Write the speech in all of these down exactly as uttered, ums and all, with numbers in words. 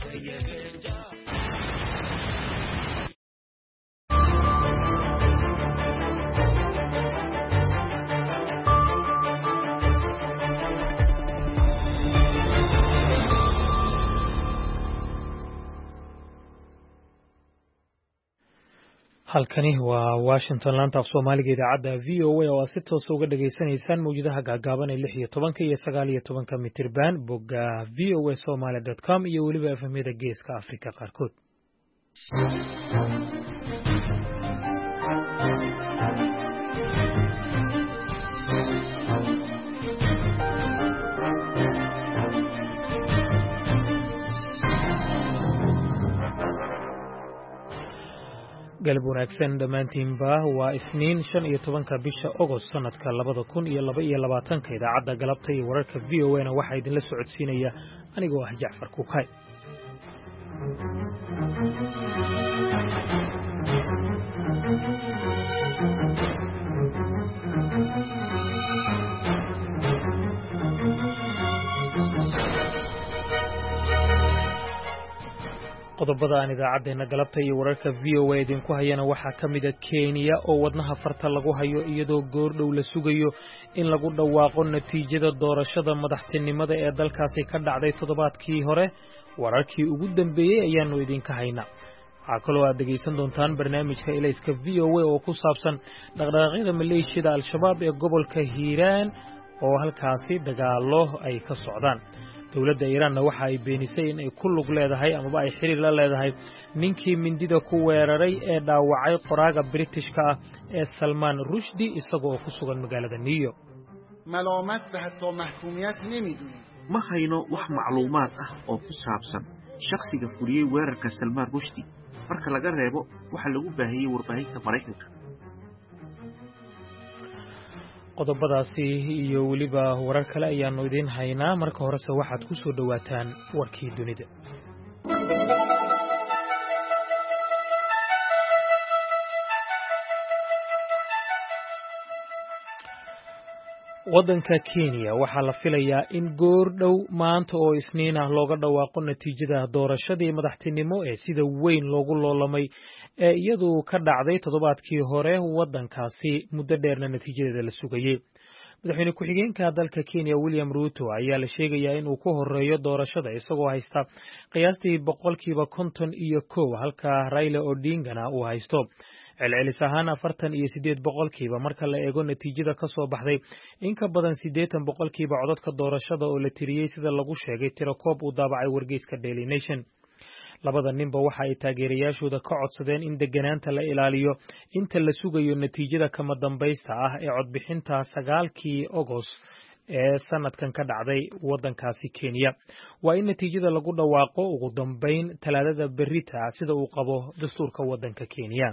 halkani waa Washington laanta af Soomaaliga idaacadda V O A oo aad si toos uga dhageysanaysaan mawjadaha gaagaaban ee lix iyo tobanka iyo sagaal iyo tobanka mitirban bogga v o a somali dot com iyo weliba efemyada geeska Afrika qaarkood. galab wanaagsan dhammaantiinba waa isniin shan iyo tobanka bisha Agost sanadka labada kun iyo laba iyo labaatanka idaacadda galabta iyo wararka V O A na waxaa idinla socodsiinaya anigoo ah Jacfar Kukay. qodobada aan idaacadeena galabta iyo wararka V O A idinku hayana waxaa ka mid ah Kenya oo wadnaha farta lagu hayo iyadoo goordhow la sugayo in lagu dhawaaqo natiijada doorashada madaxtinimada ee dalkaasi ka dhacday toddobaadkii hore. wararkii ugu dambeeyay ayaanu idinka haynaa. waxaa kaloo aad dhegaysan doontaan barnaamijka ilayska V O A oo ku saabsan dhaqdhaqaaqyada maleeshiyada Al-Shabaab ee gobolka Hiiraan oo halkaasi dagaalo ay ka socdaan. dowladda Iiraanna waxa ay beenisay in ay ku lug leedahay ama ay xiriir la leedahay ninkii mindida ku weeraray ee dhaawacay qoraaga Britishka ah ee Salman Rushdie isagoo ku sugan magaalada New York. malaamat wa hatta mahkumiyat nimidunin ma hayno wax macluumaad ah oo ku saabsan shakhsiga fuliyay weerarka Salman Rushdie marka laga reebo waxa lagu baahiyay warbaahinta Mareykanka. qodobadaasi iyo weliba warar kale ayaanu idin haynaa. marka horese waxaad ku soo dhawaataan warkii dunida. waddanka Kenya waxaa la filayaa in goordhow maanta oo isniin ah looga dhawaaqo natiijada doorashadii madaxtinimo ee sida weyn loogu loolamay ee iyadu ka dhacday toddobaadkii hore waddankaasi muddo dheerna natiijadeeda la sugayay. madaxweyne ku-xigeenka dalka Kenya William Ruto ayaa la sheegayaa in uu ku horeeyo doorashada isagoo haysta qiyaastii boqolkiiba konton iyo kow halka Raila Odingana uu haysto celcelis ahaan afartan iyo sideed boqolkiiba marka la eego natiijada ka soo baxday in ka badan siddeetan boqolkiiba codadka doorashada oo la tiriyey sida lagu sheegay tirakoob uu daabacay wargeyska Daily Nation. labada ninba waxa ay taageerayaashooda ka codsadeen in deganaanta la ilaaliyo inta la sugayo natiijada kama dambaysta ah ee codbixinta sagaalkii Agost ee sanadkan ka dhacday waddankaasi Kenya. waa in natiijada lagu dhawaaqo ugu dambeyn talaadada berrita sida uu qabo dastuurka waddanka Kenya.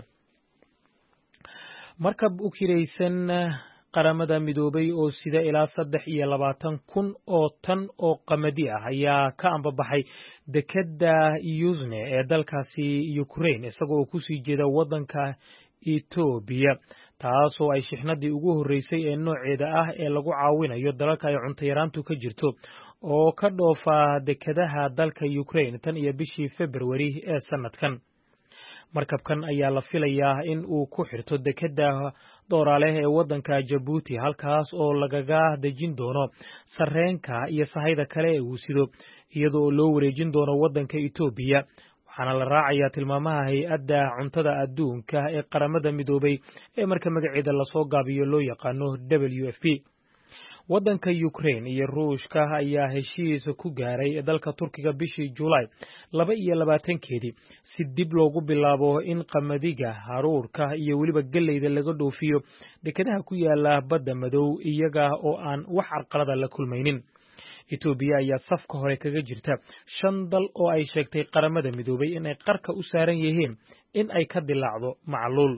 markab u kiraysan qaramada midoobay oo sida ilaa saddex iyo labaatan kun oo tan oo qamadi ah ayaa ka ambabaxay dekedda Yuzne ee dalkaasi Ukraine isagoo ku sii jeeda waddanka Ethiopia taasoo ay shixnadii ugu horeysay ee nooceeda ah ee lagu caawinayo dalalka ay cunto yaraantu ka jirto oo ka dhoofa dekedaha dalka Ukraine tan iyo bishii February ee sanadkan. markabkan ayaa la filayaa in uu ku xirto dekedda Doorale ee waddanka Djibouti halkaas oo lagaga dejin doono sarreenka iyo sahayda kale ee uu sido iyadoo loo wareejin doono waddanka Ethiopia. waxaana la raacayaa tilmaamaha hay-adda cuntada adduunka ee qaramada midoobay ee marka magaceeda lasoo gaabiyo loo yaqaano W F P. waddanka Ukraine iyo Ruushka ayaa heshiis ku gaaray dalka Turkiga bishii July laba iyo labaatankeedii si dib loogu bilaabo in qamadiga haruurka iyo weliba galeyda laga dhoofiyo dekedaha ku yaala badda madow iyaga oo aan wax carqalada la kulmaynin. Ethiopia ayaa safka hore kaga jirta shan dal oo ay sheegtay qaramada midoobay in ay qarka u saaran yihiin in ay ka dilaacdo macluul.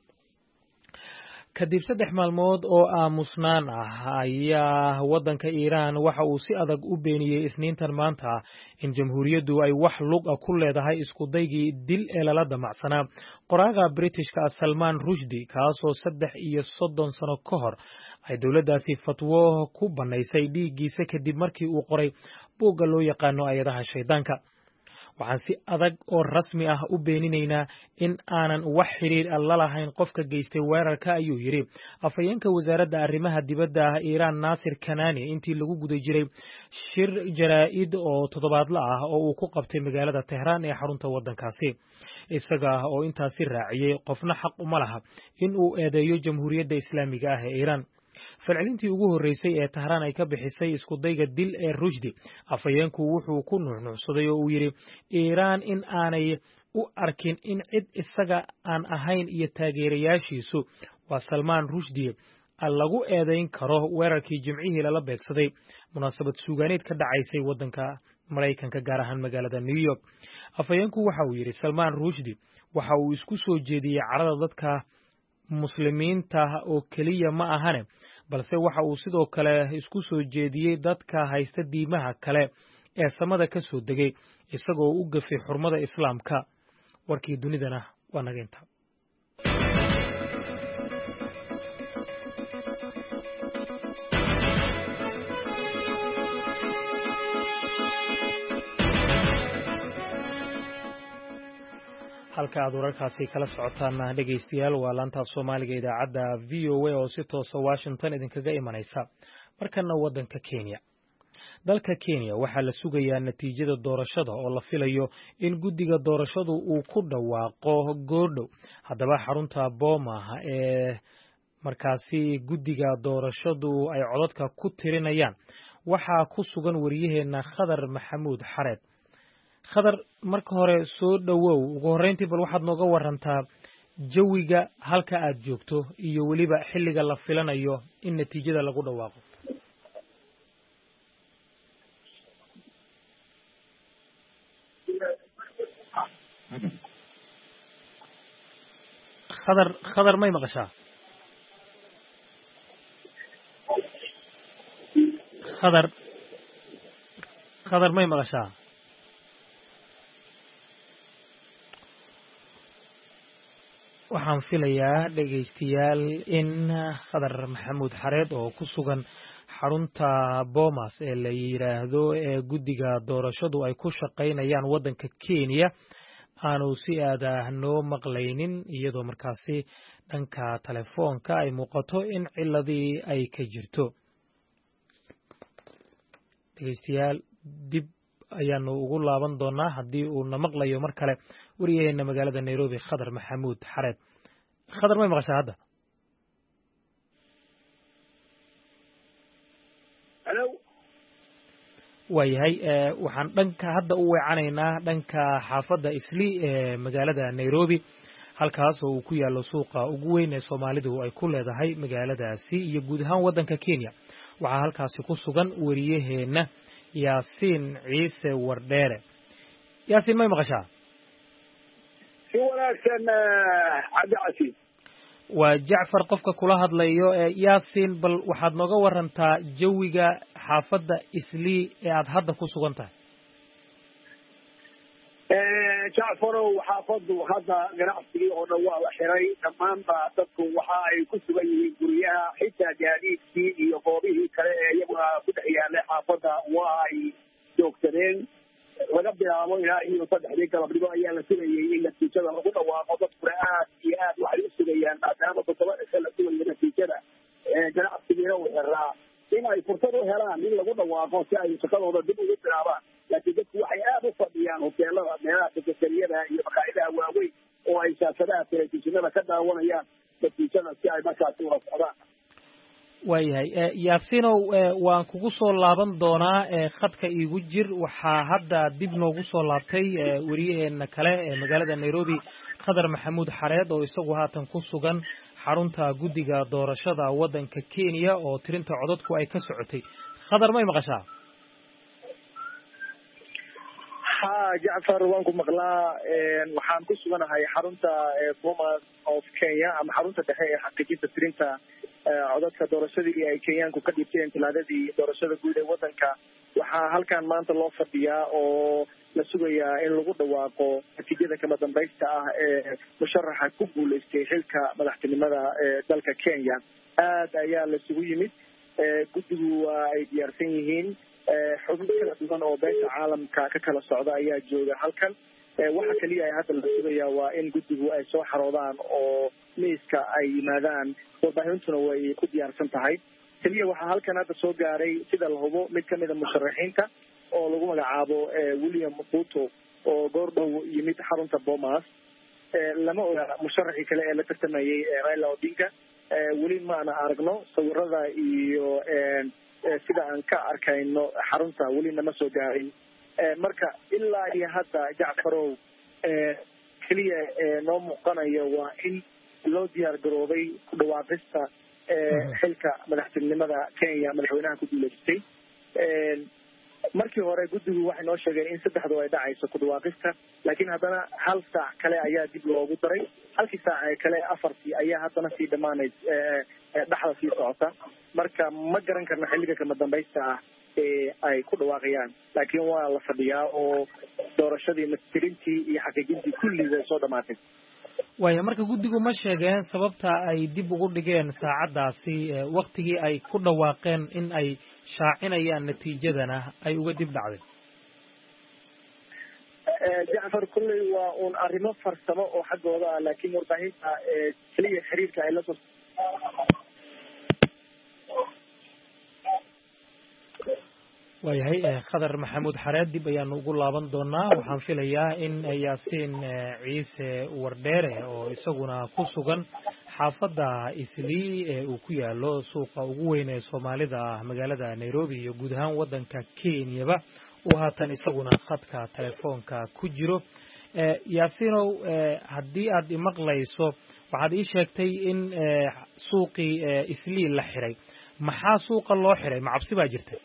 kadib saddex maalmood oo aamusnaan ah ayaa waddanka Iiraan waxa uu si adag u beeniyey isniintan maanta in jamhuuriyaddu ay wax lug ah ku leedahay isku daygii dil ee lala damacsanaa qoraaga Britishka Salman Rushdie kaasoo saddex iyo soddon sano ka hor ay dowladdaasi fatwo ku banaysay dhiiggiisa kadib markii uu qoray buugga loo yaqaano ayadaha shaydaanka. waxaan si adag oo rasmi ah u beeninaynaa in aanan wax xiriir ah la lahayn qofka geystay weerarka ayuu yidhi afhayeenka wasaaradda arrimaha dibadda ah Iiraan Naasir Kanaani intii lagu guda jiray shir jaraa'id oo toddobaadle ah oo uu ku qabtay magaalada Tehraan ee xarunta waddankaasi isaga oo intaasi raaciyay qofna xaq uma laha in uu eedeeyo jamhuuriyadda islaamiga ah ee Iiraan falcelintii ugu horeysay ee Tehraan ay ka bixisay isku dayga dil ee Rushdi afhayeenku wuxuu ku nuuxnuuxsaday oo uu yidhi Iiraan in aanay u arkin in cid isaga aan ahayn iyo taageerayaashiisu waa Salmaan Rushdi lagu eedayn karo weerarkii jimcihii lala beegsaday munaasabad suugaaneed ka dhacaysay waddanka Maraykanka gaar ahaan magaalada New York afhayeenku waxa uu yidhi Salmaan Rushdi waxa uu isku soo jeediyey carada dadka muslimiinta oo kaliya ma ahane balse waxa uu sidoo kale isku soo jeediyey dadka haysta diimaha kale ee samada ka soo degay isagoo u gafay xurmada islaamka warkii dunidana waa naga inta halka aad wararkaasi kala socotaan dhegeystayaal waa laanta Soomaaliga idaacadda V O A oo si toos ah Washington idinkaga imanaysa markana wadanka Kenya dalka Kenya waxaa la sugayaa natiijada doorashada oo la filayo in guddiga doorashadu uu ku dhawaaqo goordhow haddaba xarunta Boma ee markaasi guddiga doorashadu ay codadka ku tirinayaan waxaa ku sugan wariyaheena Khadar Maxamuud Xareed khadar marka hore soo dhawow ugu horeyntii bal waxaad nooga warantaa jawiga halka aad joogto iyo waliba xilliga la filanayo in natiijada lagu dhawaaqo khadar khadar may maqashaa khadar khadar may maqashaa waxaan filayaa dhegeystayaal in Khadar Maxamuud Xareed oo ku sugan xarunta Bomas ee la yiraahdo ee guddiga doorashadu ay ku shaqeynayaan waddanka Kenya aanu si aad ah noo maqlaynin iyadoo markaasi dhanka telefoonka ay muuqato in ciladii ay ka jirto dhegeystayaal dib ayaanu ugu laaban doonaa haddii uu na maqlayo mar kale wariyaheena magaalada Nairobi Khadar Maxamuud Xareed Khadar may maqashaa hadda hello waayahay waxaan dhanka hadda u weecanaynaa dhanka xaafadda Isli ee magaalada Nairobi halkaas oo uu ku yaalo suuqa ugu weyn ee Soomaalidu ay ku leedahay magaaladaasi iyo guud ahaan waddanka Kenya waxaa halkaasi ku sugan wariyaheena Yaasiin Ciise Wardheere Yaasiin may maqashaa si wanaagsan cabdi waa Jacfar qofka kula hadlayo Yaasiin bal waxaad nooga warantaa jawiga xaafadda Isli ee aad hadda ku sugan tahay ee Jacfarow xaafaddu hadda ganacsigii oo dhan waa la xiray dhammaanba dadku waxa ay ku sugan yihiin guryaha xitaa gaadiidkii iyo goobihii kale ee iyaguna ku dhex yaallay xaafadda waa ay joogsadeen laga bilaabo ilaa iyo saddexdii galabnimo ayaa la sugayay in natiijada lagu dhawaaqo dadkuna aad iyo aad waxay u sugayaan maadaama toddoba cisho la sugayo natiijada ganacsigiina uu xiraa in ay fursad u helaan in lagu dhawaaqo si ay shaqadooda dib ugu bilaabaan laakiin dadku waxay aad u fadhiyaan hoteelada meelaha sekretariyada iyo maqaaxidaha waaweyn oo ay shaashadaha telefishinada ka daawanayaan natiijada si ay markaasi ula socdaan waayahay Yaasiinow waan kugu soo laaban doonaa khadka iigu jir waxaa hadda dib noogu soo laabtay wariyaheena kale ee magaalada Nairobi Khadar Maxamuud Xareed oo isagu haatan ku sugan xarunta guddiga doorashada waddanka Kenya oo tirinta codadku ay ka socotay Khadar may maqashaa ha Jacfar waan ku maqlaa waxaan ku suganahay xarunta Bomas of Kenya ama xarunta dhexe ee xaqiijinta tirinta codadka doorashadii ay Kenyaanku ka dhibteen talaadadii doorashada guud ee waddanka waxaa halkan maanta loo fadhiyaa oo la sugayaa in lagu dhawaaqo natiijada kama dambaysta ah ee musharaxa ku guuleystay xilka madaxtinimada ee dalka Kenya aad ayaa la isugu yimid guddigu waa ay diyaarsan yihiin xubno kala duwan oo beesha caalamka ka kala socda ayaa jooga halkan waxa kaliya ay hadda la sugayaa waa in guddigu ay soo xaroodaan oo miiska ay yimaadaan warbaahintuna way ku diyaarsan tahay kaliya waxaa halkan hadda soo gaaray sida la hubo mid kamida musharaxiinta oo lagu magacaabo William Ruto oo goordhow yimid xarunta Bomas lama oga musharaxii kale ee la tartamayay Raila Odinga weli ma ana aragno sawirada iyo sida aan ka arkayno xarunta weli nama soo gaarin marka ilaa iyo hadda Jacfarow kaliya noo muuqanayo waa in loo diyaar garoobay ku dhawaaqista xilka madaxtinimada Kenya madaxweynaha ku guuleystay markii hore guddigu waxay noo sheegeen in saddexdu ay dhacayso ku dhawaaqista laakiin haddana hal saac kale ayaa dib loogu daray halkii saac ee kale afartii ayaa haddana sii dhamaanayd dhaxda sii socota marka ma garan karno xilliga kama dambaysta ah ee ay ku dhawaaqayaan laakiin waa la fadhiyaa oo doorashadii matirintii iyo xaqiijintii kulli way soo dhamaatay waaya marka guddigu ma sheegeen sababta ay dib ugu dhigeen saacadaasi waqtigii ay ku dhawaaqeen in ay shaacinayaan natiijadana ay uga dib dhacday Jacfar kulley waa uun arrimo farsamo oo xaggooda ah laakiin warbaahinta kaliya xiriirka ay la soo waayahay khadar maxamuud xareed dib ayaanu ugu laaban doonaa waxaan filayaa in yaasiin ciise wardheere oo isaguna ku sugan xaafadda Islii ee uu ku yaalo suuqa ugu weyn ee Soomaalida magaalada Nairobi iyo guud ahaan wadanka Kenya oo haatan isaguna khadka telefoonka ku jiro yaasiinow haddii aad imaqlayso waxaad ii sheegtay in suuqii Islii la xiray maxaa suuqa loo xiray ma cabsi baa jirta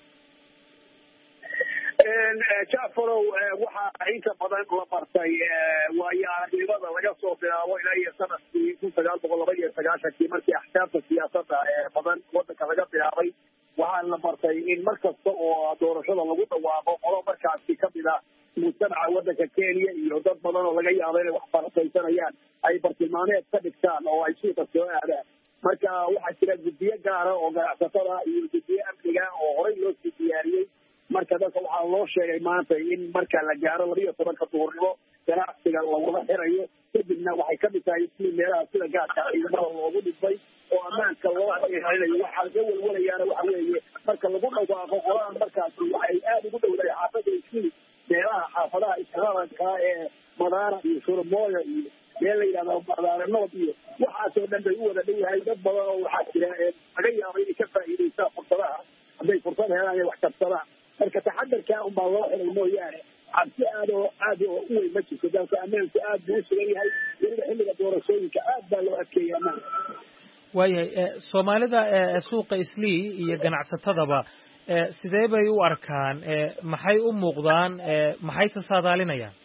Jacfarow waxaa inta badan la bartay waayo aragnimada laga soo bilaabo ilaa iyo sanadkii kun sagaal boqol laba iyo sagaashankii markii axsaabta siyaasadda ee badan wadanka laga bilaabay waxaa la bartay in mar kasta oo doorashada lagu dhawaaqo qolo markaasi kamid ah mujtamaca wadanka Kenya iyo dad badan oo laga yaabo inay wax farsaysanayaan ay bartilmaameed ka dhigtaan oo ay suuqa soo aadaan marka waxaa jira guddiyo gaara oo ganacsatada iyo guddiyo amniga oo horey loo sii diyaariyey marka dadka waxaa loo sheegay maanta in marka la gaaro laba iyo tobanka duhurnimo ganacsiga lagula xirayo kadibna waxay ka mid tahay isli meelaha sida gaadka ciidamada loogu dhibay oo ammaanka loo xirinayo waxaa laga walwalayaana waxa weeye marka lagu dhawaaqo qoladan markaasi waxay aada ugu dhowdahay xaafada isli meelaha xaafadaha islaamanka ee madaara iyo surmooyo iyo meel la yidhahdo madaara nood iyo waxaasoo dhan bay u wada dhow yahay dad badan oo waxaa jira laga yaabo inay ka faa'iidaystaan fursadaha hadday fursad helaan inay wax kabsadaan marka taxadarka un baa loo xiray mooyaane cabsi aad oo aad oo u weyn ma jirto dalka ammaanku aad buu u sugan yahay weliba xilliga doorashooyinka aad baa loo adkeeya ammaanka waayahay soomaalida suuqa Islii iyo ganacsatadaba sidee bay u arkaan maxay u muuqdaan maxay saadaalinayaan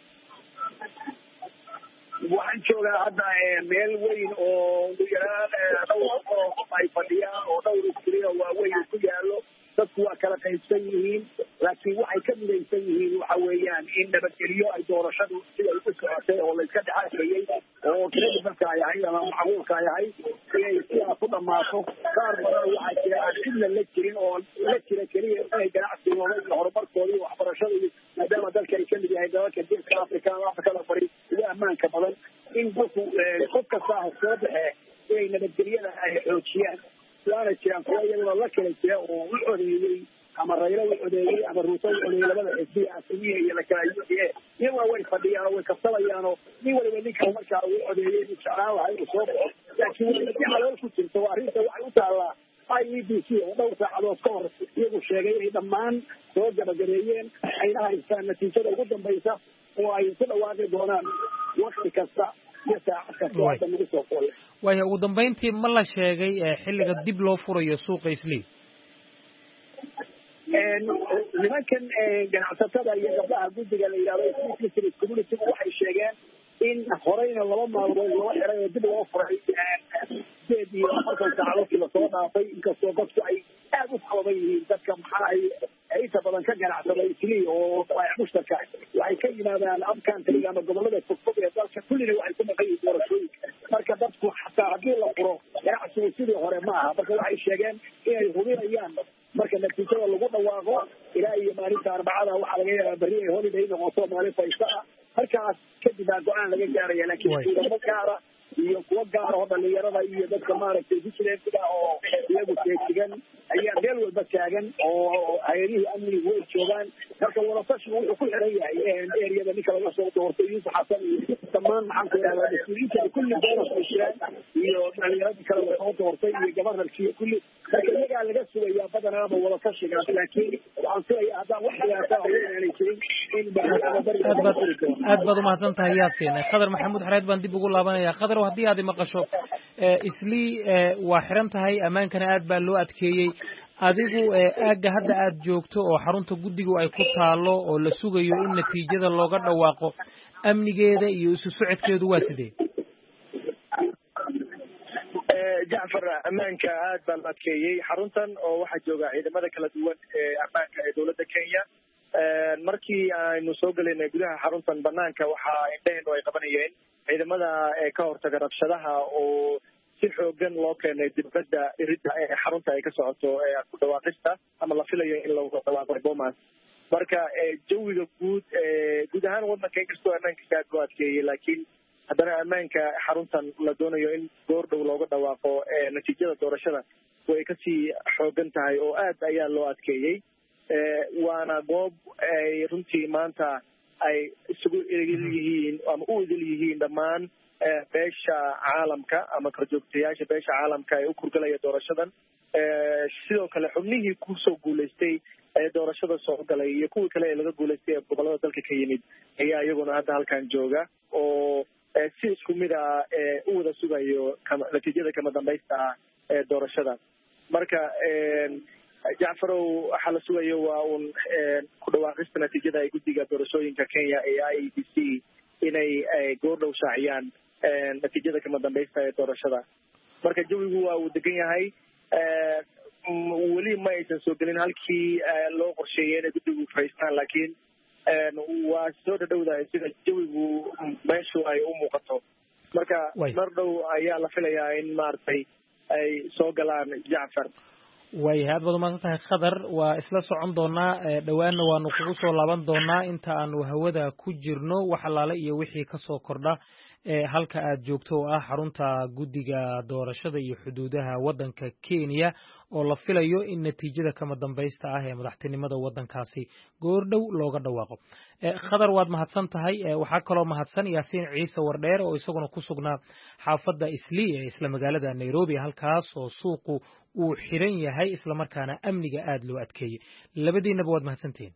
waxaan joogaa hadda meel weyn oo ugu yaraan dhowr oo ay fadhiyaan oo dhowr iskri oo waaweyn ku yaallo dadku waa kala qaybsan yihiin laakiin waxay ka midaysan yihiin waxa weeyaan in nabadgelyo ay doorashadu sida ay u socotay oo layska dhexaashayey oo keladi marka ay ahayd ama macquulka ay ahayd inay sidaa ku dhammaato qaar badan waxaa jira aan cidna la jirin oo la jira keliya inay ganacsigooda iyo horumarkooda iyo waxbarashada iyo maadaama dalka ay kamid yahay dalalka geeska africa afrikada bari ugu ammaanka badan in dadku qof kasta ah soo baxee inay nabadgelyada ay xoojiyaan waana jiraan kuwa iyaguna la kala jira oo u codeeyey ama Raila u codeeyey ama Ruto u codeeyey labada xisbi asliya iyo la kala yidhi iyaga way fadhiyaan oo way kabsadayaan oo nin waliba ninka markaa uu codeeyey uu jeclaan lahaa inuu soo baxo laakiin wixii xalool ku jirto arrinta waxay u taallaa I E B C oo dhowr saacadood ka hor iyagu sheegay inay dhammaan soo gabagabeeyeen ayna haystaan natiijada ugu dambaysa oo ay ku dhawaaqi doonaan waqti kasta iyo saacad kasta oo lagu soo qoray waayo ugu dambeyntii ma la sheegay xilliga dib loo furayo suuqa Islii nimankan ganacsatada iyo gabdhaha guddiga la yidhahdo Islii community waxay sheegeen in horeyna laba maalmood loo xiray oo dib loo furay sideed iyo afartan saacadood la soo dhaafay inkastoo dadku ay aad u kooban yihiin dadka maxaa ay inta badan ka ganacsada Islii oo ay mushtarka waxay ka yimaadaan upcountry ama gobolada fogfog ee dalka kullina waxay ku maqan yihiin doorashooyinka marka dadku xataa haddii la furo ganacsigu sidii hore ma aha marka waxay sheegeen inay hubinayaan marka marka natiijada lagu dhawaaqo ilaa iyo maalinta arbacada waxaa laga yaabaa berri ay holiday noqoto maalin faysta ah halkaas kadib baa go-aan laga gaaraya laakiin ciidamo gaara iyo kuwa gaar oo dhalinyarada iyo dadka maaragtay vigilantga oo iyagu teegsigan ayaa meel walba taagan oo hay-adihii amnigu way joogaan marka wadatashigu wuxuu ku xiran yahay eriyada ninka laga soo doortay yuusuf xasan iyo dhammaan maxaan ku idhahdaa mas-uuliyiinta kulli doonas ay jiraan iyo dhalinyaradii kale la soo doortay iyo gabarnarkiiyo kulli marka iyagaa laga sugayaa badanaaba wadatashigaas laakiin waxaan filayaa haddaan wax dhibaataa haweenaanay jirin in aad baad umahadsan tahay yaasiin khadar maxamuud xareed baan dib ugu laabanayaa khadar haddii aad maqasho islii waa xiran tahay ammaankana aad baa loo adkeeyey adigu aagga hadda aad joogto oo xarunta guddigu ay ku taalo oo la sugayo in natiijada looga dhawaaqo amnigeeda iyo isu socodkeedu waa sidee jacfar ammaanka aad baa la adkeeyey xaruntan oo waxaa jooga ciidamada kala duwan ee ammaanka ee dowladda Kenya markii aynu soo galaynay gudaha xaruntan banaanka waxaa indhaheennu ay qabanayeen ciidamada ee ka hortaga rabshadaha oo si xoogan loo keenay dibadda iridda ee xarunta ay ka socoto ee ku dhawaaqista ama la filayo in lagu dhawaaqo Bomas marka jawiga guud guud ahaan waddanka inkastoo ammaanka aad loo adkeeyey laakiin haddana ammaanka xaruntan la doonayo in goor dhow looga dhawaaqo natiijada doorashada way kasii xoogan tahay oo aad ayaa loo adkeeyey waana goob ay runtii maanta ay isugu idil yihiin ama u idil yihiin dhammaan beesha caalamka ama korjoogtayaasha beesha caalamka ee u kurgalaya doorashadan sidoo kale xubnihii kusoo guulaystay ee doorashada soo galay iyo kuwii kale ee laga guulaystay ee gobolada dalka ka yimid ayaa iyaguna hadda halkan jooga oo si isku mid ah u wada sugayo natiijada kama dambaysta ah ee doorashada marka jacfarow waxaa la sugayo waa uun ku dhawaaqista natiijada ay guddiga doorashooyinka Kenya ee I E B C inay goor dhow shaaciyaan natiijada kama dambaysta ee doorashada marka jawigu waa uu degan yahay weli ma aysan soo gelin halkii loo qorsheeyay inay guddigu fadhiistaan laakiin waa soo dhadhowdahay sida jawigu meeshu ay u muuqato marka mar dhow ayaa la filayaa in maaragtay ay soo galaan jacfar waayahay aad baad umahadsan tahay khadar waa isla socon doonaa dhowaanna waanu kugu soo laaban doonaa inta aanu hawada ku jirno wax allaale iyo wixii kasoo kordha halka aad joogto oo ah xarunta guddiga doorashada iyo xuduudaha waddanka Kenya oo la filayo in natiijada kama dambaysta ah ee madaxtinimada waddankaasi goordhow looga dhawaaqo khadar waad mahadsan tahay waxaa kaloo mahadsan yaasiin ciise wardheer oo isaguna ku sugnaa xaafadda Islii ee isla magaalada Nairobi halkaas oo suuqu uu xiran yahay isla markaana amniga aad loo adkeeyey labadiinaba waad mahadsantihiin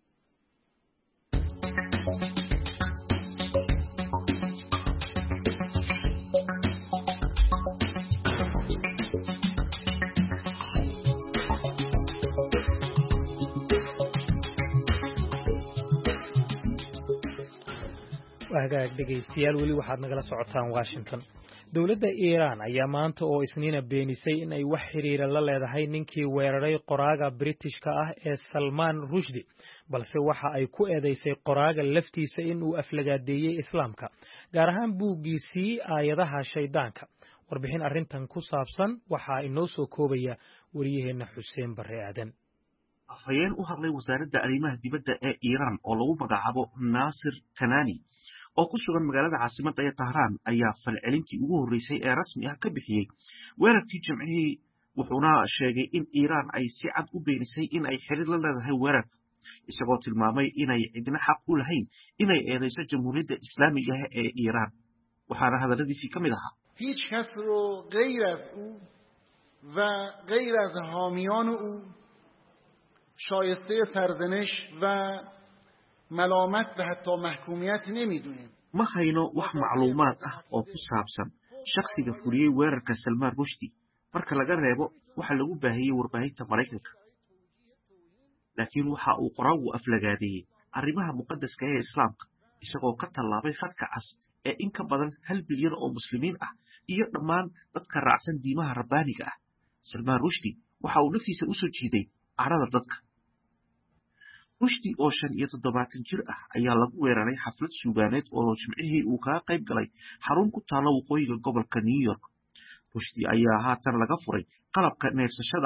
hagaag dhegaystayaal weli waxaad nagala socotaan Washington dowladda Iran ayaa maanta oo isniina beenisay in ay wax xiriira la leedahay ninkii weeraray qoraaga Britishka ah ee Salman Rushdie balse waxa ay ku eedeysay qoraaga laftiisa in uu aflagaadeeyay islaamka gaar ahaan buuggiisii aayadaha shaydaanka warbixin arrintan ku saabsan waxa inoo soo koobaya wariyaheena Xuseen Barre Aadan afhayeen u hadlay wasaaradda arrimaha dibadda ee Iran oo lagu magacaabo Nasir Kanani oo ku sugan magaalada caasimadda ee Tehran ayaa falcelintii ugu horeysay ee rasmi ah ka bixiyay weerarkii Jimcihii wuxuuna sheegay in Iran ay si cad u beenisay in ay xiriir la leedahay weerarka isagoo tilmaamay inay cidna xaq u lahayn inay eedeyso jamhuuriyadda islaamiga ah ee Iran waxaana hadalladiisii ka mid ahaa هیچ کس رو غیر از او و غیر از حامیان او شایسته سرزنش و ملامت و حتی محکومیت نمیدونیم ما hayno wax macluumaad ah oo ku saabsan shakhsiga fuliyay weerarka Salman Rushdie marka laga reebo waxa lagu baahiyay warbaahinta Mareykanka laakiin waxa uu qoraagu aflagaadeeyay arrimaha muqaddaska ee islaamka isagoo ka tallaabay khadka cas ee in ka badan hal bilyan oo muslimiin ah iyo dhammaan dadka raacsan diimaha rabbaaniga ah Salman Rushdie waxa uu naftiisa u soo jiiday carada dadka Rushdie oo shan iyo toddobaatan jir ah ayaa lagu weeraray xaflad suugaaneed oo Jimcihii uu kaga qayb galay xarun ku taalo waqooyiga gobolka New York Rushdie ayaa haatan laga furay qalabka neefsashada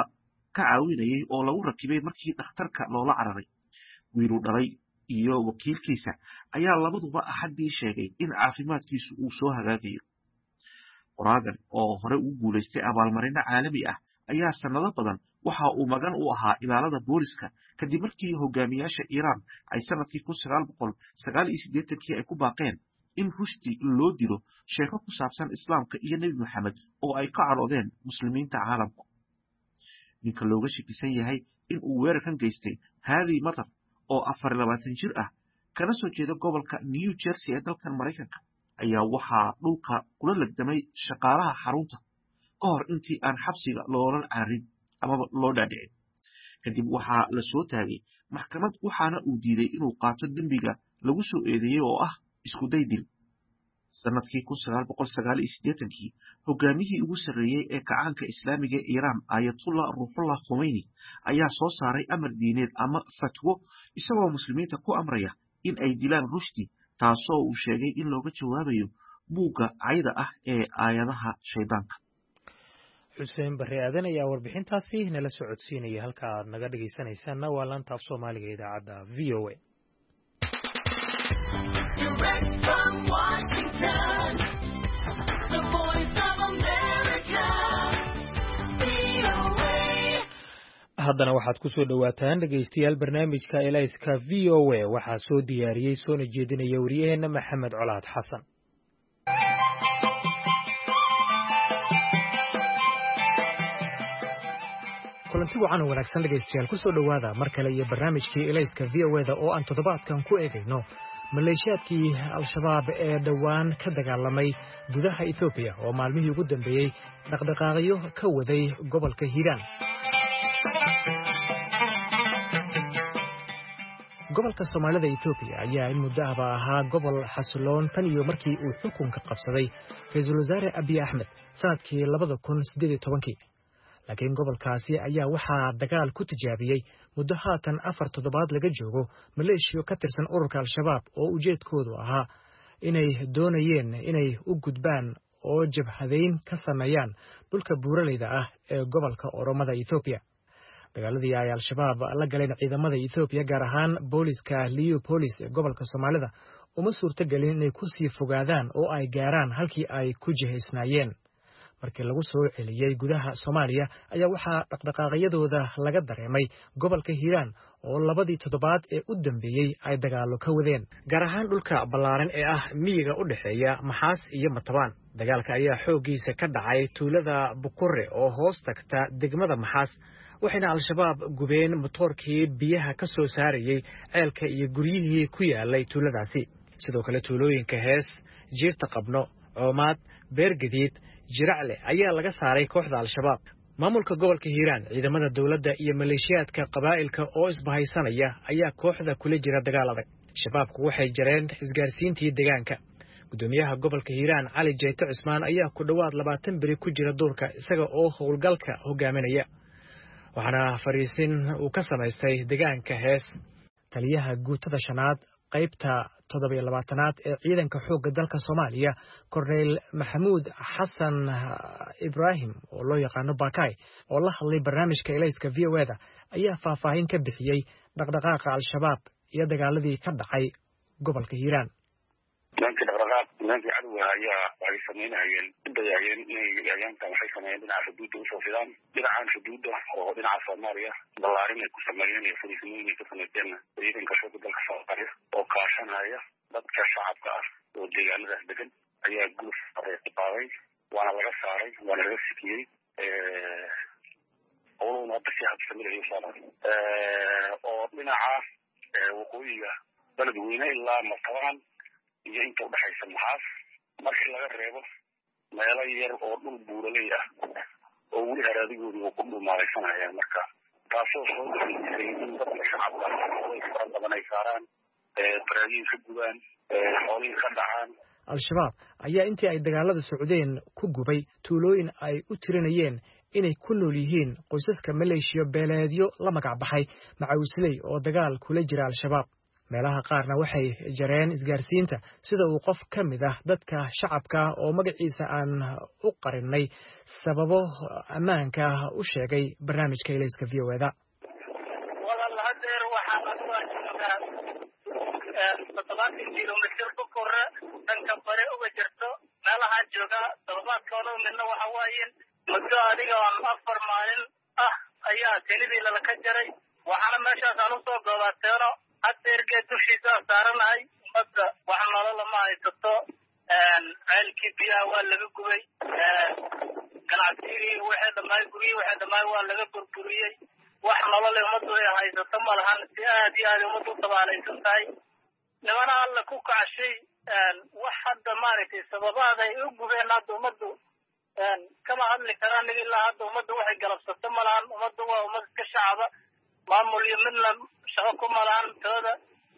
ka caawinayay oo lagu rakibay markii dhakhtarka loola cararay. wiilu dhalay iyo wakiilkiisa ayaa labaduba axaddii sheegay in caafimaadkiisu uu soo hagaagayo. qoraagan oo hore ugu guulaystay abaalmarino caalami ah ayaa sannado badan waxa uu magan u ahaa ilaalada booliska kadib markii hogaamiyaasha Iiraan ay sanadkii kun sagaal boqol sagaal iyo siddeetankii ay ku baaqeen in Rushdi loo dilo sheeko ku saabsan islaamka iyo Nebi Maxamed oo ay ka caroodeen muslimiinta caalamka. ninka looga shakisan yahay in uu weerarkan geystay Hadi Matar oo afar iyo labaatan jir ah kana soo jeeda gobolka New Jersey ee dalkan Mareykanka ayaa waxaa dhulka kula lagdamay shaqaalaha xarunta ka hor intii aan xabsiga loolan caarin amaba loo dhaadhicin. kadib waxaa la soo taagay maxkamad waxaana uu diiday inuu qaato dembiga lagu soo eedeeyey oo ah isku day dil. sanadkii kun sagaal boqol sagaal iyo siddeetankii hogaamiyihii ugu sarreeyey ee kacaanka islaamiga ee Iiraan Ayatollah Ruhollah Khomeini ayaa soo saaray amar diineed ama fatwo isagoo muslimiinta ku amraya in ay dilaan Rushdi, taasoo uu sheegay in looga jawaabayo buugga cayda ah ee aayadaha shaydaanka. xuseen barre aadan ayaa warbixintaasi nala socodsiinaya. halka aad naga dhegaysanaysaanna waa laanta af soomaaliga idaacadda V O A. haddana waxaad ku soo dhowaataan dhegaystayaal barnaamijka elayska V O A waxaa soo diyaariyey soona jeedinaya wariyaheenna maxamed colaad xasan. kulanti wacan oo wanaagsan dhegaystayaal ku soo dhowaada mar kale iyo barnaamijkii elayska V O A da oo aan toddobaadkan ku eegayno maleeshiyaadkii al-shabaab ee dhowaan ka dagaalamay gudaha Ethiopia oo maalmihii ugu dambeeyey dhaqdhaqaaqyo ka waday gobolka Hiiraan. gobolka Soomaalida Ethiopia ayaa in muddo ahba ahaa gobol xasiloon tan iyo markii uu xukunka qabsaday Ra'iisul Wasaare Abiy Ahmed sanadkii labada kun siddeed iyo tobankii. laakiin gobolkaasi ayaa waxaa dagaal ku tijaabiyey muddo haatan afar toddobaad laga joogo maleeshiyo ka tirsan ururka al-shabaab oo ujeedkoodu ahaa inay doonayeen inay u gudbaan oo jabhadayn ka sameeyaan dhulka buuraleyda ah ee gobolka Oromada Ethiopia. dagaaladii ay al-shabaab la galeen ciidamada Ethiopia gaar ahaan booliska Leopolis ee gobolka Soomaalida uma suurtagelin inay ku sii fogaadaan oo ay gaaraan halkii ay ku jihaysnaayeen. markii lagu soo celiyey gudaha Soomaaliya ayaa waxaa dhaqdhaqaaqyadooda laga dareemay gobolka Hiiraan oo labadii toddobaad ee u dambeeyey ay dagaalo ka wadeen gaar ahaan dhulka ballaaran ee ah miyiga u dhaxeeya Maxaas iyo Matabaan. dagaalka ayaa xoogiisa ka dhacay tuulada Bukure oo hoos tagta degmada Maxaas, waxayna al-shabaab gubeen matoorkii biyaha ka soo saarayay ceelka iyo guryihii ku yaalay tuuladaasi. sidoo kale tuulooyinka Hees, Jiirta Qabno, Coomaad, Beergadiid, Jiracle ayaa laga saaray kooxda al-shabaab. maamulka gobolka Hiiraan, ciidamada dawladda iyo maleeshiyaadka qabaa'ilka oo isbahaysanaya ayaa kooxda kula jira dagaal adag. shabaabku waxay jareen isgaarsiintii deegaanka. gudoomiyaha gobolka Hiiraan Cali Jeyte Cusmaan ayaa ku dhawaad labaatan beri ku jira duurka isaga oo howlgalka hogaaminaya, waxaana fariisin uu ka samaystay deegaanka Hees. taliyaha guutada shanaad qaybta toddoba iyo labaatanaad ee ciidanka xoogga dalka Soomaaliya Korneyl Maxamuud Xasan Ibrahim oo loo yaqaano Bakay oo la hadlay barnaamijka elayska V O A da ayaa faahfaahin ka bixiyey dhaqdhaqaaqa al-shabaab iyo dagaaladii ka dhacay gobolka Hiiraan. nimankii dhaqdhaqaaq nimankii cadowga ayaa waxay samaynayeen udayayeen inay ayaantan waxay sameeyeen dhinaca xuduudda usoo fidaan dhinacan xuduudda oo dhinaca Soomaaliya ballaarin ay ku sameeyeen iyo fariismooyin ay ka sameeyeen ciidanka xoogga dalka Soomaaliya oo kaashanaya dadka shacabka ah oo deegaanadaas degan ayaa guluf qaaday, waana laga saaray, waana laga sikiyey owlowna hadda si habsamilayo saaray oo dhinaca waqooyiga beledweyne ilaa Matabaan iyo inta u dhaxaysa Maxaas markii laga reebo meelo yar oo dhul buuraley ah oo weli haraadigoodi uu ku dhumaalaysanayaan. marka taasoo soo dhexeysay in dadka shacabka way fara badan ay saaraan, baraadiin ka gubaan, xoolihii ka dhacaan. al-shabaab ayaa intii ay dagaalada socdeen ku gubay tuulooyin ay u tirinayeen inay ku nool yihiin qoysaska maleeshiyo beeleedyo la magac baxay Macawisley oo dagaal kula jira al-shabaab. meelaha qaarna waxay jareen isgaarsiinta sida uu qof ka mid ah dadka shacabka oo magaciisa aan u qarinay sababo ammaanka u sheegay barnaamijka ilayska v o eda toddobaatan kilomitir ku kore dhanka bare uga jirto meelahaan joogaa toddobaadkooda midna waxa waaye muddo adiga afar maalin ah ayaa kelidii lalaka jaray waxaana meeshaas aan usoo goobaateeno hadeergeed dushiisa saaranahay ummadda wax nolola ma haysato ceelkii biyaha waa laga gubay ganacsigii waxay dhamaay guryihii waxay dhamaay waa laga burburiyey wax nolole ummaddu ay haysato ma lahan si aad iyo aad ummaddu u tabaalaysan tahay nimana alla ku kacashay wax hadda maaragtay sababaada ay u gubeen hadda ummaddu kama hadli karaan ilaa hadda ummaddu waxay galabsato ma lahan ummaddu waa ummad iska shacaba maamul iyo midna shaqo ku malahan tooda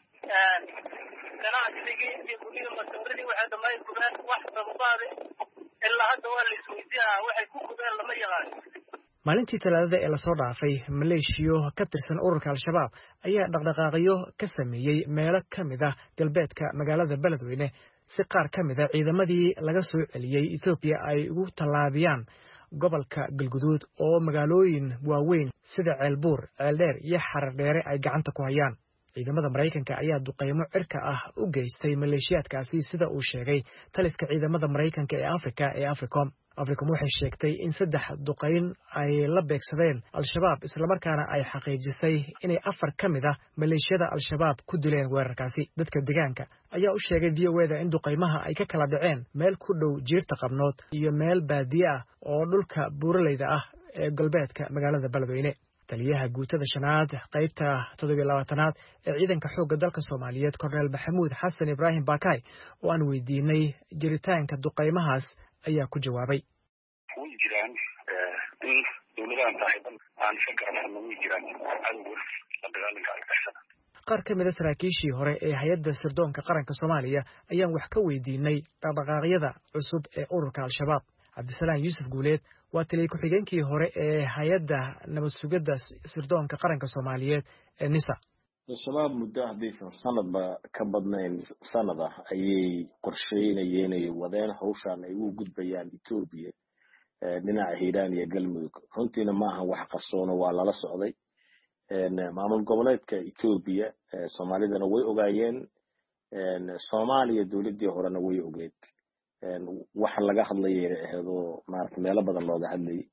ganacsigii iyo guryihii masooridii waxay dhamay gubeen wax sababaada ilaa hadda waa la isweydiinaa waxay ku gubeen lama yaqaan maalintii talaadada ee lasoo dhaafay maleeshiyo ka tirsan ururka al-shabaab ayaa dhaqdhaqaaqyo ka sameeyey meelo ka mid ah galbeedka magaalada beledweyne si qaar ka mid a ciidamadii laga soo celiyey ethoobiya ay ugu tallaabiyaan gobolka galguduud oo magaalooyin waaweyn sida ceelbuur ceeldheer iyo xarardheere ay gacanta ku hayaan ciidamada maraykanka ayaa duqaymo cirka ah u geystay maleeshiyaadkaasi sida uu sheegay taliska ciidamada maraykanka ee afrika ee africom africom waxay sheegtay in saddex duqayn ay la beegsadeen al-shabaab islamarkaana ay xaqiijisay inay afar ka mid ah maleeshiyada al-shabaab ku dileen weerarkaasi dadka deegaanka ayaa u sheegay v o eda in duqaymaha ay ka kala dhaceen meel ku dhow jiirta qabnood iyo meel baadiye ah oo dhulka buuraleyda ah ee galbeedka magaalada beledweyne taliyaha guutada shanaad qaybta toddobiyo labaatanaad ee ciidanka xoogga dalka soomaaliyeed korneel maxamuud xasan ibraahim baakay oo aan weydiinay jiritaanka duqaymahaas ayaa ku jawaabay way jiraan in dowladahan saaxiiban aan ka garanayno way jiraan cadowga la dagaalanka argagixisada qaar ka mid a saraakiishii hore ee hay-adda sirdoonka qaranka soomaaliya ayaan wax ka weydiinay dhaqdhaqaaqyada cusub ee ururka al-shabaab cabdisalaam yuusuf guuleed waa taliye ku-xigeenkii hore ee hay-adda nabad sugidda sirdoonka qaranka soomaaliyeed ee nisa al-shabaab muddo haddaysan sanadba ka badnayn sanad ah ayay qorsheynayeen ay wadeen hawshaan ay ugu gudbayaan etoobiya dhinaca hiiraan iyo galmudug runtiina maaha wax qarsoono waa lala socday maamul goboleedka etoobiya soomaalidana way ogaayeen soomaaliya dowladdii horena way ogeed waxa laga hadlayay ahedoo maarata meelo badan looga hadlayay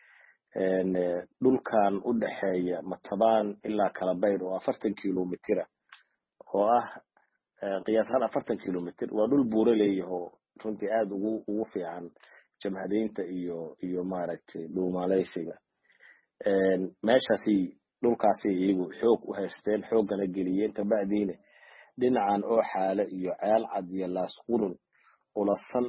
dhulkan u dhexeeya matabaan ilaa kalabayr oo afartan kilomitira oo ah qiyaasahaan afartan kilomitr waa dhul buuro leeyahoo runtii aada ugu ugu fiican jamhadeynta iyo iyo maaragtay dhuumaaleysiga meeshaasi dhulkaasi iyagu xoog u haysteen xooggana geliyeen kabacdiina dhinacan oo xaale iyo ceel cad iyo laas qurun ulasan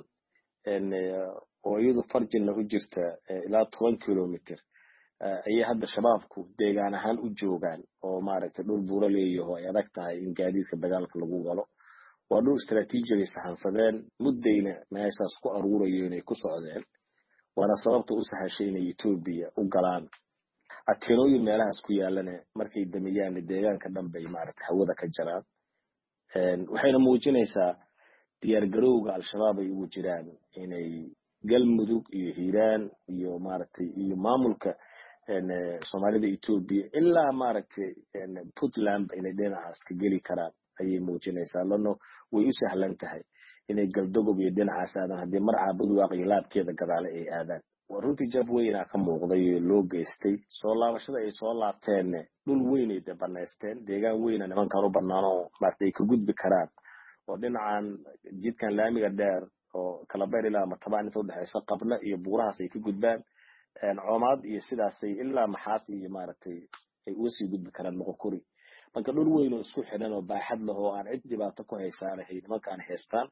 oo iyadu farjinna u jirta ilaa toban kilomitr ayay hadda shabaabku deegaan ahaan u joogaan oo maaragtay dhul buuro leeyaho ay adag tahay in gaadiidka dagaalka lagu galo waa dhul istaraatiijiyay saxansadeen muddayna meeshaas ku aruurayo inay ku socdeen waana sababta u sahashay inay etoobiya u galaan ateenooyin meelahaas ku yaalana markay damiyaan deegaanka dhan bay maaragtay hawada ka jaraan waxayna muujinaysaa diyaargarowga al-shabaab ay ugu jiraan inay galmudug iyo hiiraan iyo maaragtay iyo maamulka soomaalida etoobiya ilaa maaragtay puntland inay dhinacaas ka geli karaan ayay muujinaysaa lano way u sahlan tahay inay galdogob iyo dhinacaas aadaan haddii mar caabudwaaq iyo laabkeeda gadaale ay aadaan waa runtii jab weynaa ka muuqday oo loo geystay soo laabashada ay soo laabteen dhul weynay de banaysteen deegaan weyna nimankan u banaanoo maaragtay ay ka gudbi karaan oo dhinacan jidkan laamiga dheer oo kalabayr ilaa matabaan inta udhexeysa qabna iyo buurahaas ay ka gudbaan coomaad iyo sidaasay ilaa maxaas iyo maaragtay ay uga sii gudbi karaan moqokuri marka dhul weyn oo isku xidhan oo baaxad leh oo aan cid dhibaato ku haysaanahay nimankaan haystaan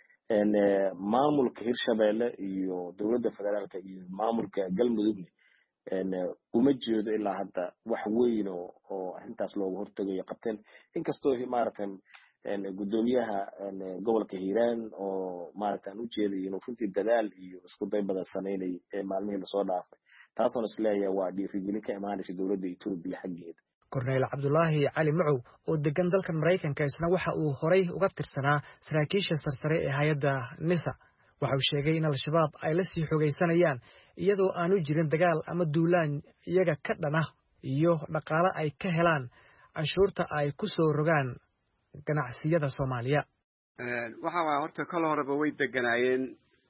maamulka hirshabeelle iyo dowladda federaalka iyo maamulka galmudugna uma jeedo ilaa hadda wax weyn oo oo arrintaas looga hortagayo qabteen inkastoo maaragtay gudoomiyaha gobolka hiiraan oo maaragtay aan u jeeday inuu runtii dadaal iyo isku day badan samaynay ee maalmihii lasoo dhaafay taasoo isleeyahay waa dhiirigelin ka imaanaysa dowladda etoobiya xaggeeda korneyl cabdulaahi cali macow oo degan dalkan maraykanka isna waxa uu horay uga tirsanaa saraakiisha sarsare ee hay-adda nisa waxa uu sheegay in al-shabaab ay la sii xogaysanayaan iyadoo aanu jirin dagaal ama duulaan iyaga ka dhana iyo dhaqaale ay ka helaan canshuurta ay ku soo rogaan ganacsiyada Soomaaliya. waxa waa horta kala horeba way deganaayeen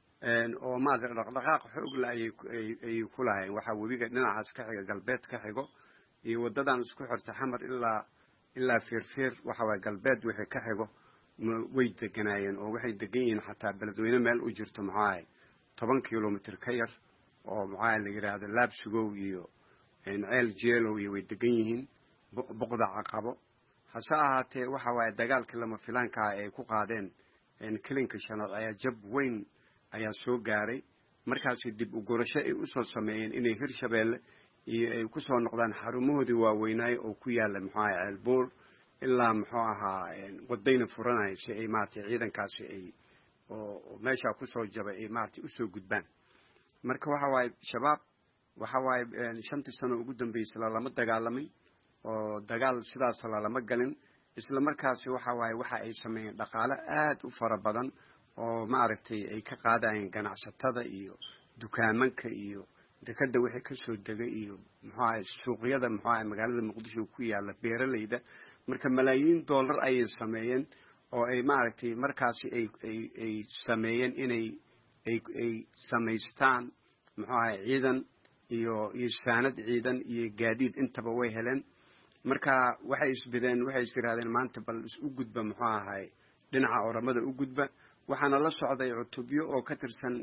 oo maad dhaqdhaqaaq xoog la ay ay ku lahayn waxa webiga dhinacaas ka xiga galbeed ka xigo iyo wadadan isku xirta xamar ilaa ilaa firfir waxa waa galbeed wixii ka xigo way deganaayeen oo waxay degan yihiin xataa beledweyne meel u jirto maxay toban kiiloomitir ka yar oo maxay la yiraahdo laabsugow iyo ceel jeelo iyo way degan yihiin boqda caqabo hase ahaatee waxa waa dagaalkii lama filaanka ah ay ku qaadeen kilinka shanaad ayaa jab weyn ayaa soo gaaray markaas dib u gurasho ay u soo sameeyeen inay Hirshabeelle iyo ay ku soo noqdaan xarumahoodii waaweynay oo ku yaala maxay Ceelbuur ilaa muxuu ahaa wadayna furanay si ay maartay ciidankaasi ay oo meesha ku soo jabay ay maartay u soo gudbaan marka waxa waay shabaab waxa waay shantii sano ugu dambeysay lama dagaalamay oo dagaal sidaas lama galin isla markaas waxa waay waxa ay sameeyeen dhaqaale aad u fara badan oo maaragtay ay ka qaadayeen ganacsatada iyo dukaamanka iyo dekada wixii ka soo degay iyo maxaa suuqyada maxaa magaalada Muqdisho ku yaala beeralayda marka malaayiin dollar ay sameeyeen oo ay maaragtay markaas ay ay sameeyeen inay ay ay sameystaan maxaa ciidan iyo iyo saanad ciidan iyo gaadiid intaba way heleen marka waxay isbideen waxay isiraadeen maanta bal u gudba maxaa ahay dhinaca oramada u gudba waxaana la socday cutubyo oo ka tirsan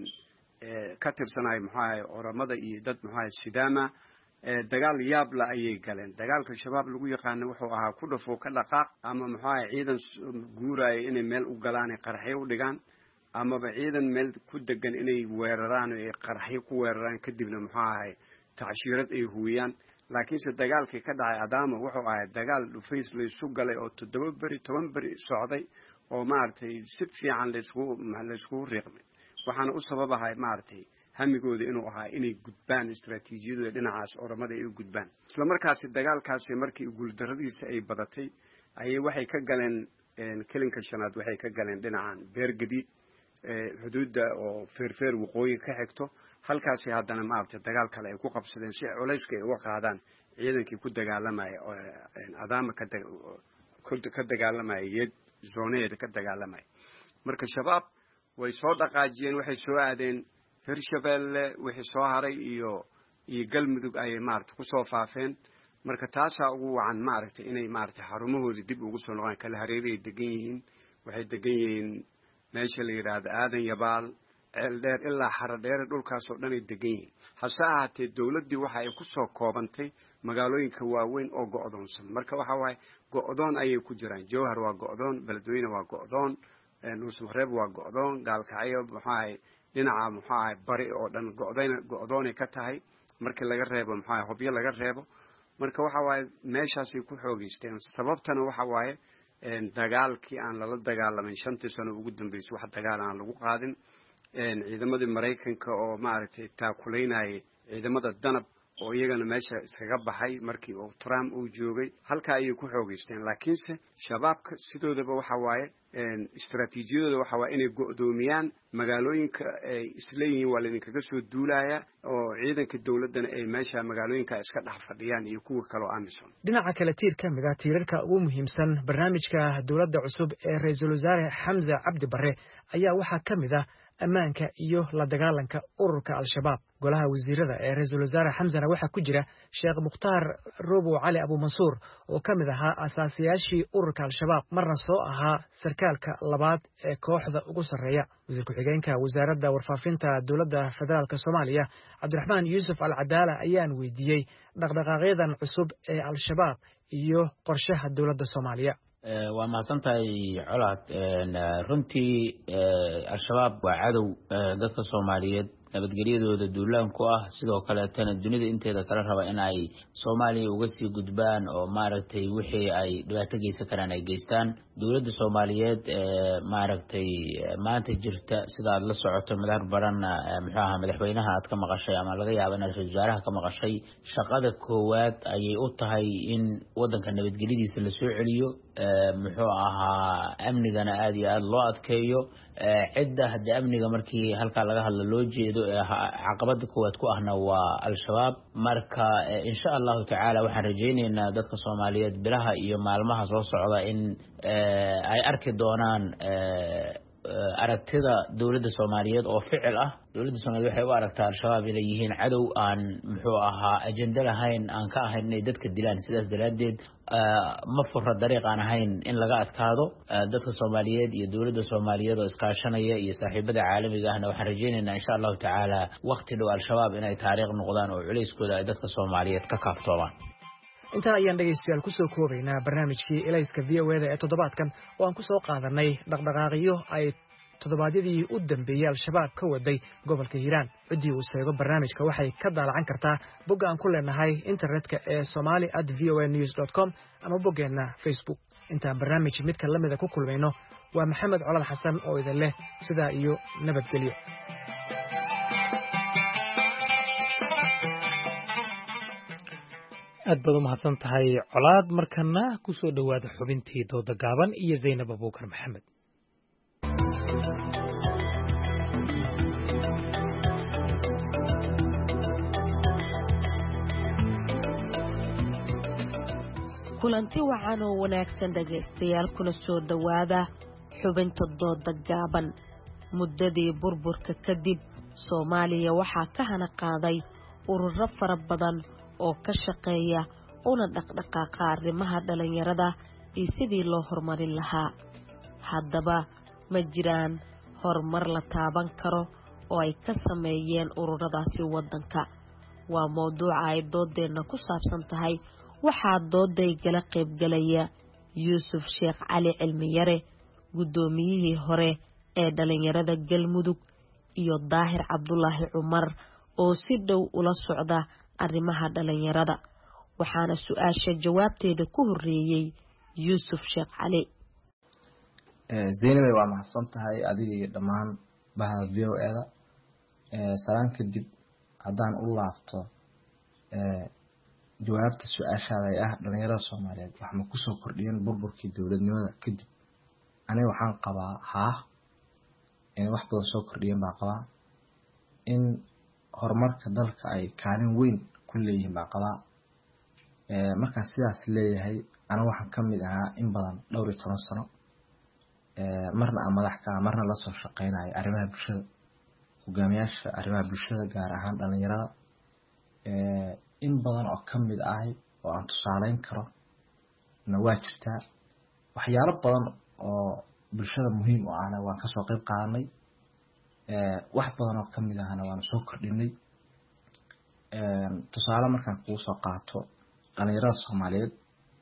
ee ka tirsanay maxaa oramada iyo dad maxaa sidaama dagaal yaab la ayay galeen dagaalka shabaab lagu yaqaan wuxuu ahaa ku dhafo ka dhaqaaq ama maxaa ciidan guuray inay meel u galaan qarxay u dhigaan ama ba ciidan meel ku degan inay weeraraan ee qarxay ku weeraraan kadibna maxaa ahay tacshiirad ay huuyaan laakiin se dagaalkii ka dhacay Adaama wuxuu ahaa dagaal dhufays la isu galay oo toddoba bari toban bari socday oo maartay si fiican la isku la isku riiqmay waxaana u sababahay maartay hamigooda inuu ahaa inay gudbaan istaraatiijiyada dhinacaas oramada ay u gudbaan isla markaas dagaalkaasi markii guul daradiisa ay badatay ayay waxay ka galeen kilinka shanaad waxay ka galeen dhinacan beergadi xuduudda oo feerfeer waqooyi ka xigto halkaas haddana maartay dagaal kale ay ku qabsadeen si culayska ay uga qaadaan ciidankii ku dagaalamay Adaama ka ka dagaalamay zooneeda ka dagaalamay marka shabaab way soo dhaqaajiyeen waxay soo aadeen Hirshabeelle wixii soo haray iyo iyo galmudug ay maartay ku soo faafeen marka taasa ugu wacan maartay inay maartay xarumahoodii dib ugu soo noqdaan kala hareeray degan yihiin waxay degan yihiin meesha la yiraahdo aadan yabaal ceel dheer ilaa xara dheer dhulkaas oo dhan ay degan yihiin hase ahaatee dawladdii waxa ay ku soo koobantay magaalooyinka waaweyn oo go'doonsan marka waxa waay go'doon ayay ku jiraan Jowhar waa go'doon Beledweyne waa go'doon Nuusmareeb waa go'doon Gaalkacyo maxaa dhinaca maxaa bari oo dhan go'doon go'doon ka tahay markii laga reebo maxaa hubyo laga reebo marka waxa waay meeshaas ay ku xoogeysteen sababtana waxa waay dagaalkii aan lala dagaalamin shantii sano ugu dambeysay wax dagaal aan lagu qaadin ciidamadii Mareykanka oo maaragtay taakuleynay ciidamada danab oo iyagana meesha iskaga baxay markii uu Trump uu joogay halka ay ku xoogeysteen laakiinse shabaabka sidoodaba waxa waaye istaraatiijiyadooda waxa waa inay go'doomiyaan magaalooyinka ay isleeyihiin waa la kaga soo duulaya oo ciidanka dawladana ay meesha magaalooyinka iska dhex fadhiyaan iyo kuwa kale oo amisom dhinaca kale tiir ka mid ah tiirarka ugu muhiimsan barnaamijka dawladda cusub ee ra'iisul wasaare Xamza Cabdi Barre ayaa waxa ka mid ah ammaanka iyo la dagaalanka ururka al-shabaab golaha wasiirada ee ra'iisul wasaare Xamzana waxa ku jira Sheekh Mukhtaar Roobo Cali Abu Mansuur oo ka mid ahaa asaasiyaashii ururka al-shabaab marna soo ahaa sarkaalka labaad ee kooxda ugu sareeya wasiir ku-xigeenka wasaaradda warfaafinta dawladda federaalka Soomaaliya Cabdiraxmaan Yuusuf Al-Cadaala ayaan weydiiyey dhaqdhaqaaqyadan cusub ee al-shabaab iyo qorshaha dawladda Soomaaliya waa mahadsantahay colaad runtii al-shabaab waa cadow dadka Soomaaliyeed nabadgelyadooda duulaan ku ah sidoo kale tan dunida inteeda kala raba in ay Soomaaliya uga sii gudbaan oo maaragtay wixii ay dhibaato geysan karaan ay geystaan dawladda Soomaaliyeed ee maaragtay maanta jirta sida aad la socoto madax baran muxuu ahaa madaxweynaha aad ka maqashay ama laga yaabo inaad ra'iisul wasaaraha ka maqashay shaqada koowaad ayay u tahay in wadanka nabadgelyadiisa la soo celiyo muxuu ahaa amnigana aad iyo aad loo adkeeyo cidda hadda amniga markii halka laga hadlo loo jeedo caqabada koowaad ku ahna waa al-shabaab marka insha Allah ta'ala waxaan rajaynaynaa dadka Soomaaliyeed bilaha iyo maalmaha soo socda in ay arki doonaan aragtida dawladda Soomaaliyeed oo ficil ah dawladda Soomaaliyeed waxay u aragtaa al-shabaab inay yihiin cadow aan muxuu ahaa ajenda lahayn aan ka ahayn inay dadka dilaan sidaas daraadeed ma furra dariiq aan ahayn in laga adkaado dadka Soomaaliyeed iyo dawladda Soomaaliyeed oo iskaashanaya iyo saaxiibada caalamiga ahna waxaan rajaynaynaa insha Allah ta'ala waqti dhow al-shabaab inay taariikh noqdaan oo culayskooda ay dadka Soomaaliyeed ka kaaftoomaan inta ayaan dhageystayaal ku soo koobaynaa barnaamijkii Elayska V O A ee toddobaadkan oo aan ku soo qaadanay dhaqdhaqaaqyo ay toddobaadyadii u dambeeyay al-shabaab ka waday gobolka Hiiraan cidii uu sheego barnaamijka waxay ka daalacan kartaa bogga aan ku leenahay internetka ee somali at v o a news dot com ama boggeena Facebook intaan barnaamij mid ka lamida ku kulmayno waa Maxamed Colad Xasan oo idin leh sidaa iyo nabadgelyo aad baad u mahadsan tahay Colaad markana ku soo dhawaada xubintii dooda gaaban iyo Zaynab Abuukar Maxamed kulanti wacan oo wanaagsan dhageystayaal kuna soo dhawaada xubinta dooda gaaban muddadii burburka kadib Soomaaliya waxaa ka hana qaaday ururo fara badan oo ka shaqeeya una dhaqdhaqaaqa arrimaha dhalinyarada iyo sidii loo horumarin lahaa haddaba ma jiraan horumar la taaban karo oo ay ka sameeyeen ururadaasi waddanka waa mowduuca ay doodeenna ku saabsan tahay waxaa dooday gala qaybgalaya Yuusuf Sheekh Cali Cilmiyare guddoomiyihii hore ee dhalinyarada Galmudug iyo Daahir Cabdullaahi Cumar oo si dhow ula socda arrimaha dhalinyarada waxaana su'aasha jawaabteeda ku horeeyay Yuusuf Sheekh Cali ee Zaynab waa mahadsan tahay adiga iyo dhammaan bahda V O A da ee salaan kadib hadaan u laafto ee jawaabta su'aashaada ah dhalinyarada Soomaaliyeed wax ma ku soo kordhiyeen burburkii dawladnimada kadib aniga waxaan qabaa haa in wax badan soo kordhiyeen baa qabaa in horumarka dalka ay kaalin weyn ku leeyihiin baa qabaa ee marka sidaas leeyahay ana waxaan kamid ahaa in badan dhowr iyo toban sano ee marna aan madax ka marna la soo shaqeynay arrimaha bulshada hogaamiyaasha arrimaha bulshada gaar ahaan dhalinyarada ee in badan oo kamid ah oo aan tusaaleyn karo na waa jirtaa waxyaalo badan oo bulshada muhiim u ah waan ka soo qayb qaadanay ee wax badan oo kamid ahna waan soo kordhinay ee tusaale markaan ku soo qaato dhalinyarada Soomaaliyeed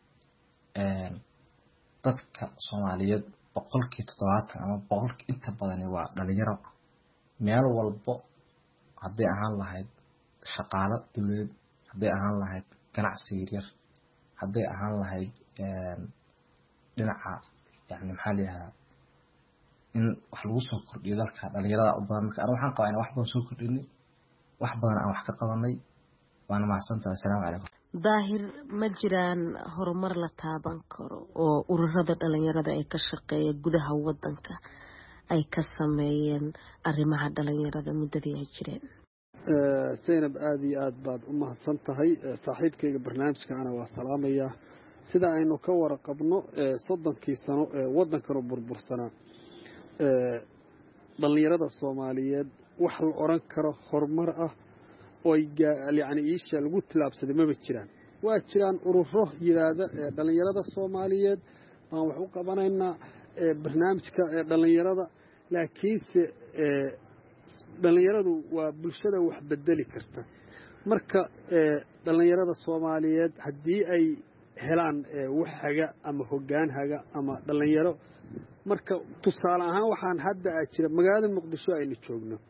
ee dadka Soomaaliyeed boqolkiiba toddobaatan ama boqolkiiba inta badan waa dhalinyaro meel walbo haday ahaan lahayd shaqaale dawladeed haday ahaan lahayd ganacsi yar haday ahaan lahayd ee dhinaca yani maxaa la yiraahdaa in wax lagu soo kordhiyo dalka dhalinyarada u badan marka waxaan qabaa in wax badan soo kordhinay wax badan aan wax ka qabanay waana mahadsantahay assalaamu calaykum daahir ma jiraan horumar la taaban karo oo ururada dhalinyarada ay ka shaqeeya gudaha wadanka ay ka sameeyeen arrimaha dhalinyarada muddadii ay jireen Zaynab aad iyo aad baad u mahadsan tahay saaxiibkayga barnaamijkaana waa salaamaya sida aynu ka warqabno soddonkii sano ee wadankan burbursanaa ee dhalinyarada Soomaaliyeed wax la oran karo horumar ah oo yaani isha lagu tilaabsaday ma jiraan waa jiraan ururo yiraahdo ee dhalinyarada Soomaaliyeed aan wax u qabanaynaa ee barnaamijka ee dhalinyarada laakiin ee dhalinyaradu waa bulshada wax bedeli karta marka ee dhalinyarada Soomaaliyeed hadii ay helaan wax haga ama hoggaan haga ama dhalinyaro marka tusaale ahaan waxaan hadda jira magaalada Muqdisho aynu joogno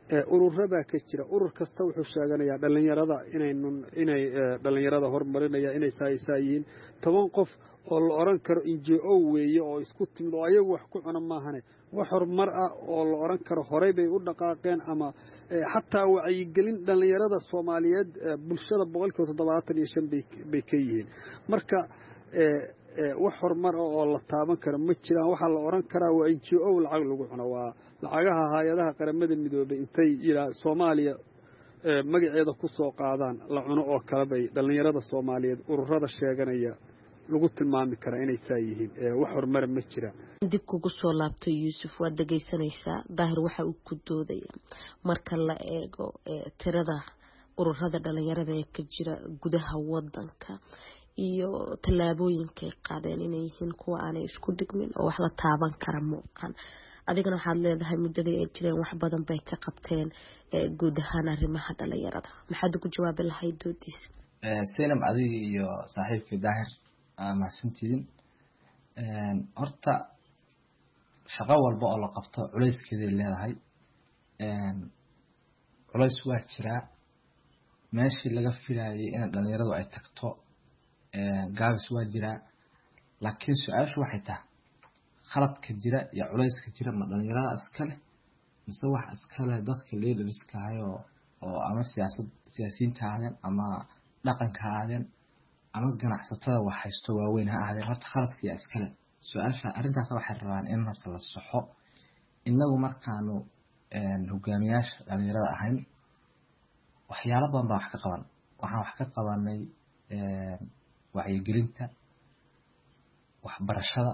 ururada ka jira urur kasta wuxuu sheeganayaa dhalinyarada inay inay dhalinyarada horumarinaya inay saayisaayiin toban qof oo la oran karo N G O weeye oo isku timid oo ayagu wax ku cuna maahane wax horumar ah oo la oran karo horey bay u dhaqaaqeen ama xataa wacyigelin dhalinyarada Soomaaliyeed bulshada boqolkiiba toddobaatan iyo shan bay ka yihiin marka wax horumar oo la taaban karo ma jiraan waxa la oran karaa waa N G O lacag lagu cuno waa lacagaha hay'adaha qaramada midoobay intay ila Soomaaliya magaceeda ku soo qaadaan la cuno oo kala bay dhalinyarada Soomaaliyeed ururada sheeganaya lagu tilmaami karaa inay saayihiin wax horumar ma jiraan dib kugu soo laabtay Yuusuf waad dhageysanaysaa daahir waxa uu ku doodaya marka la eego tirada ururada dhalinyarada ee ka jira gudaha wadanka iyo tallaabooyinka ay qaadeen inay yihiin kuwa aanay isku dhigmin oo wax la taaban kara muuqan adigana waxaad leedahay muddadii ay jireen wax badan bay ka qabteen guud ahaan arrimaha dhalinyarada maxaad ugu jawaabi lahayd doodiis Zainab adiga iyo saaxiibkii daahir ma sintidin horta shaqo walba oo la qabto culeyskeeda leedahay culeys waa jira meeshii laga filayay in dhalinyaradu ay tagto gaabis waa jira laakiin su'aashu waxay tahay khaladka jira iyo culayska jira ma dhalinyarada iskale mise wax iskale dadka leaderska ahayo oo ama siyaasad siyaasiyiinta ahaadeen ama dhaqanka ahaadeen ama ganacsatada wax haysto waaweyn ha ahaadeen horta khaladka iyo iskale su'aasha arrintaas waxay rabaan in horta la saxo inagu markaanu hogaamiyaasha dhalinyarada ahayn waxyaalo badan baa wax ka qaban waxaan wax ka qabanay wacyigelinta waxbarashada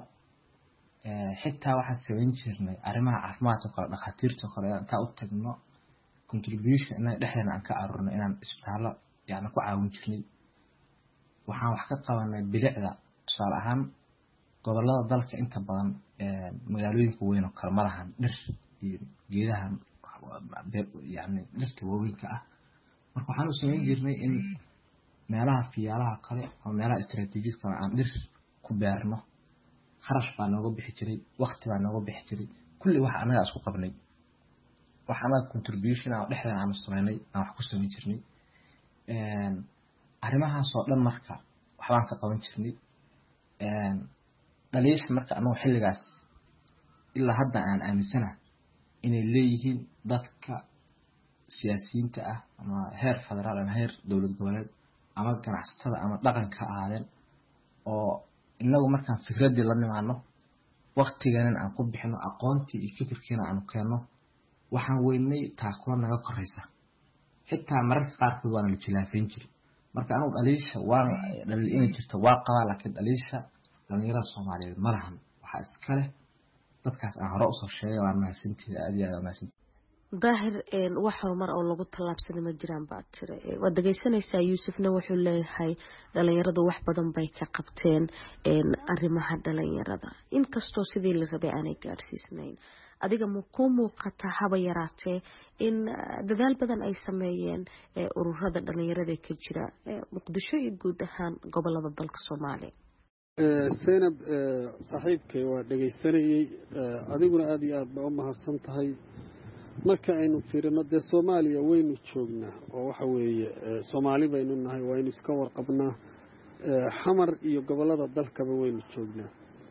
xitaa waxaan samayn jirnay arrimaha caafimaadka kale dhakhaatiirta kale inta u tagno contribution inay dhexdeena aan ka arurno inaan isbitaallo yani ku caawin jirnay waxaan wax ka qabanay bilicda tusaale ahaan gobollada dalka inta badan magaalooyinka weyn oo kale ma lahan dhir iyo geedahan yani dhirta waaweynka ah marka waxaan u samayn jirnay in meelaha fiyaalaha kale ama meelaha istiraatiijiyad kale aan dhir ku beerno kharash baa nooga bixi jiray waqti baa nooga bixi jiray kulli wax anaga isku qabnay wax anaga contribution ah dhexdan aan sameynay aan wax ku samayn jirnay een arrimahaas oo dhan marka waxbaan ka qaban jirnay een dhaliish marka anoo xilligaas ilaa hadda aan aaminsanahay inay leeyihiin dadka siyaasiyiinta ah ama heer federaal ama heer dowlad goboleed ama ganacsatada ama dhaqanka ahaadeen oo inagu markaan fikradii la nimaano waqtigeena aan ku bixino aqoontii iyo fikirkeena aan keeno waxaan weynay taakula naga koraysa xitaa mararka qaarkood waana la jilaafeyn jiray marka anigu dhaliisha waan dhaliil inay jirto waa qabaa laakiin dhaliisha dhalinyarada Soomaaliyeed ma lahan waxa iska leh dadkaas aan hore usoo sheegay waan mahadsantihiin aad iyo aad mahadsantihiin daahir een wax horumar oo lagu talaabsaday ma jiraan baad tiri waad dhageysanaysaa Yuusufna wuxuu leeyahay dhalinyaradu wax badan bay ka qabteen een arrimaha dhalinyarada inkastoo sidii la rabay aanay gaarsiisnayn adiga ma ku muuqata haba yaraatee in dadaal badan ay sameeyeen ururada dhalinyarada ka jira Muqdisho iyo guud ahaan gobolada dalka Soomaaliya Zainab saaxiibkay waa dhageysanayay adiguna aad iyo aad baa u mahadsan tahay marka aynu fiirino dee Soomaaliya waynu joognaa oo waxa weeye Soomaali baynu nahay waynu iska warqabnaa xamar iyo gobolada dalkaba waynu joognaa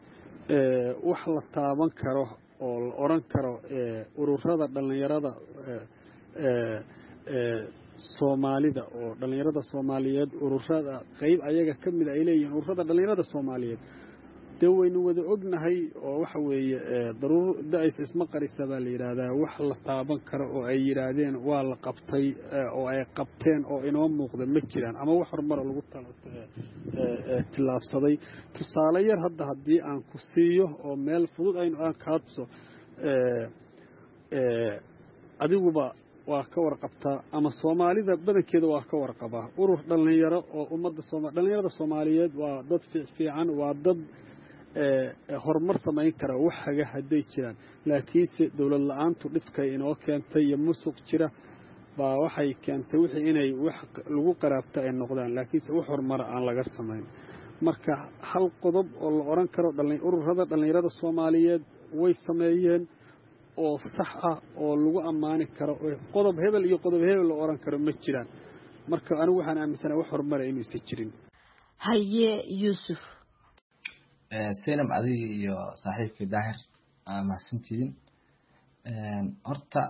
wax la taaban karo oo la oran karo ururada dhalinyarada Soomaalida oo dhalinyarada Soomaaliyeed ururada qayb ayaga kamid ay leeyihiin ururada dhalinyarada Soomaaliyeed waynu wada ognahay oo waxa weeye daruur daayis isma qarisa baa la yiraahdaa wax la taaban karo oo ay yiraahdeen waa la qabtay oo ay qabteen oo inoo muuqda ma jiraan ama wax horumar lagu tilaabsaday tusaale yar hadda hadii aan ku siiyo oo meel fudud aynu aan kaadso adiguba waa ka warqabtaa ama Soomaalida badankeeda waa ka warqabaa urur dhalinyaro oo ummadda Soomaaliyeed dhalinyarada Soomaaliyeed waa dad fiican waa dad horumar samayn kara waxaga haday jiraan laakiinse dawlad la'aantu dhibkay inoo keentay iyo musuq jira baa waxay keentay wixii inay wax lagu qaraabta ay noqdaan laakiinse wax horumar aan laga samayn marka hal qodob oo la oran karo dhalinyarada ururada dhalinyarada Soomaaliyeed way sameeyeen oo sax ah oo lagu ammaani karo oo qodob hebel iyo qodob hebel la oran karo ma jiraan marka anigu waxaan aaminsanahay wax horumar inuu si jirin haye Yusuf ee Seenab adiga iyo saaxiibkii Daahir ama sintiidin een horta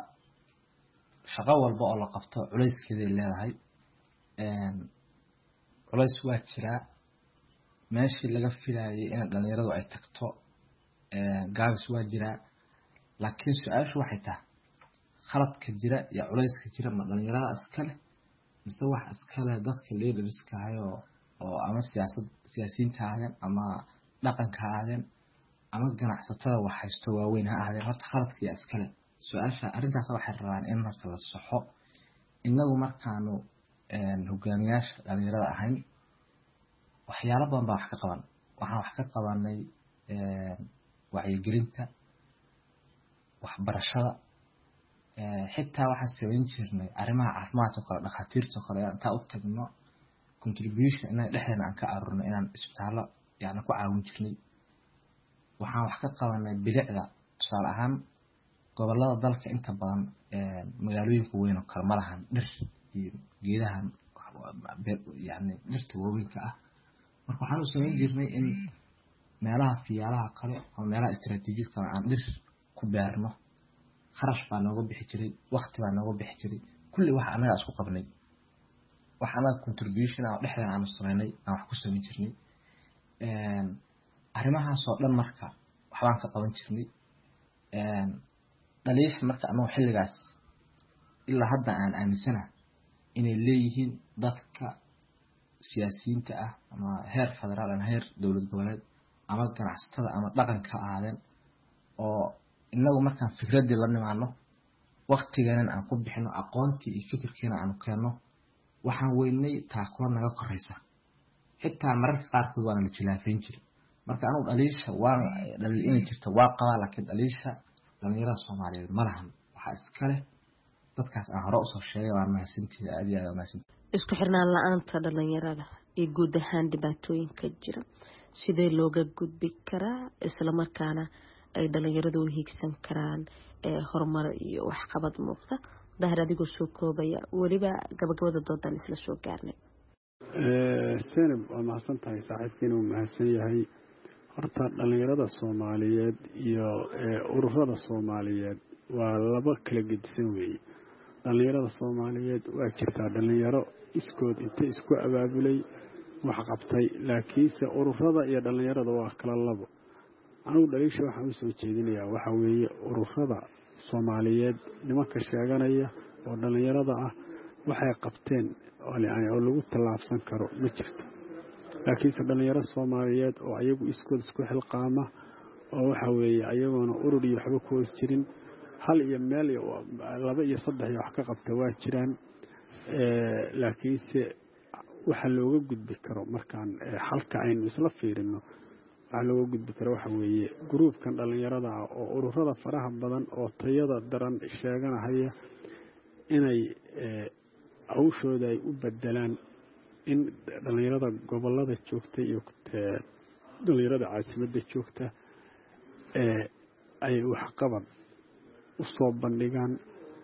shaqo walba oo la qabto culeyskeeda leedahay een culays waa jira meeshii laga filayay in dhalinyaradu ay tagto ee gaabis waa jira laakiin su'aashu waxay tahay khaladka jira iyo culayska jira ma dhalinyarada iskale mise wax iskale dadka leaderska hayo oo ama siyaasad siyaasiyiinta ahaayeen ama dhaqanka ahaayeen ama ganacsatada wax haysto waaweyn ha ahaayeen horta khaladka iyo iskale su'aasha arrintaas waxay rabaan in marka la saxo inagu markaanu een hogaamiyaasha dhalinyarada ahayn waxyaalo badan baa wax ka qaban waxaan wax ka qabanay een wacyigelinta waxbarashada ee xitaa waxaan sameyn jirnay arrimaha caafimaadka kala dhakhaatiirta kale inta u tagno contribution inay dhexdeena aan ka arurno inaan isbitaallo yaani ku caawin jirnay waxaan wax ka qabanay bilicda tusaale ahaan gobollada dalka inta badan ee magaalooyinka weyn oo kale ma lahan dhir iyo geedahan yaani dhirta waaweynka ah marka waxaan u sameyn jirnay in meelaha fiyaalaha kale oo meelaha istiraatiijiyad kale aan dhir ku beerno kharash baa nooga bixi jiray waqti baa nooga bixi jiray kulli wax anaga isku qabnay wax anaga contribution ah dhexdeena aan sameynay aan wax ku sameyn jirnay een arrimahaas oo dhan marka waxbaan ka qaban jirnay een dhaliis marka anoo xilligaas ilaa hadda aan aaminsanahay inay leeyihiin dadka siyaasiyiinta ah ama heer federaal ama heer dowlad goboleed ama ganacsatada ama dhaqanka ahaadeen oo inagu markaan fikradii la nimaano waqtigeena aan ku bixino aqoontii iyo fikirkeena aan keeno waxaan weynay taakula naga koraysa xitaa mararka qaarkood waan la jilaafeyn jiray marka anu dhaliisha waan dhaliil inay jirto waa qabaa laakiin dhaliisha dhalinyarada Soomaaliyeed ma lahan waxa iska leh dadkaas aan hore u soo sheegay waan mahadsantihiin aad iyo aad mahadsantihiin isku xirnaan la'aanta dhalinyarada iyo guud ahaan dhibaatooyinka jira sidee looga gudbi karaa isla markaana ay dhalinyaradu u hiigsan karaan ee horumar iyo waxqabad muuqda Daahir adigoo soo koobaya waliba gabagabada doodan isla soo gaarnay ee Seenab waa mahadsan tahay saaxiibkeena uu mahadsan yahay horta dhalinyarada Soomaaliyeed iyo ururada Soomaaliyeed waa laba kala gedisan weeye dhalinyarada Soomaaliyeed waa jirtaa dhalinyaro iskood inta isku abaabulay wax qabtay laakiinse ururada iyo dhalinyarada waa kala labo anigu dhaliisha waxaan u soo jeedinayaa waxa weeye ururada Soomaaliyeed nimanka sheeganaya oo dhalinyarada ah waxay qabteen oo lagu tallaabsan karo ma jirto laakiinse dhalinyarada Soomaaliyeed oo ayagu iskood isku xilqaama oo waxa weeye ayagoona urur iyo waxba ku hoos jirin hal iyo meel laba iyo saddex iyo wax ka qabta waa jiraan ee laakiinse waxa looga gudbi karo markaan halka aynu isla fiirino waxa looga gudbi karo waxa weeye groupkan dhalinyarada ah oo ururada faraha badan oo tayada daran sheeganaya inay awshooda ay u bedelaan in dhalinyarada gobolada joogta iyo dhalinyarada caasimadda joogta ee ay wax qaban u soo bandhigaan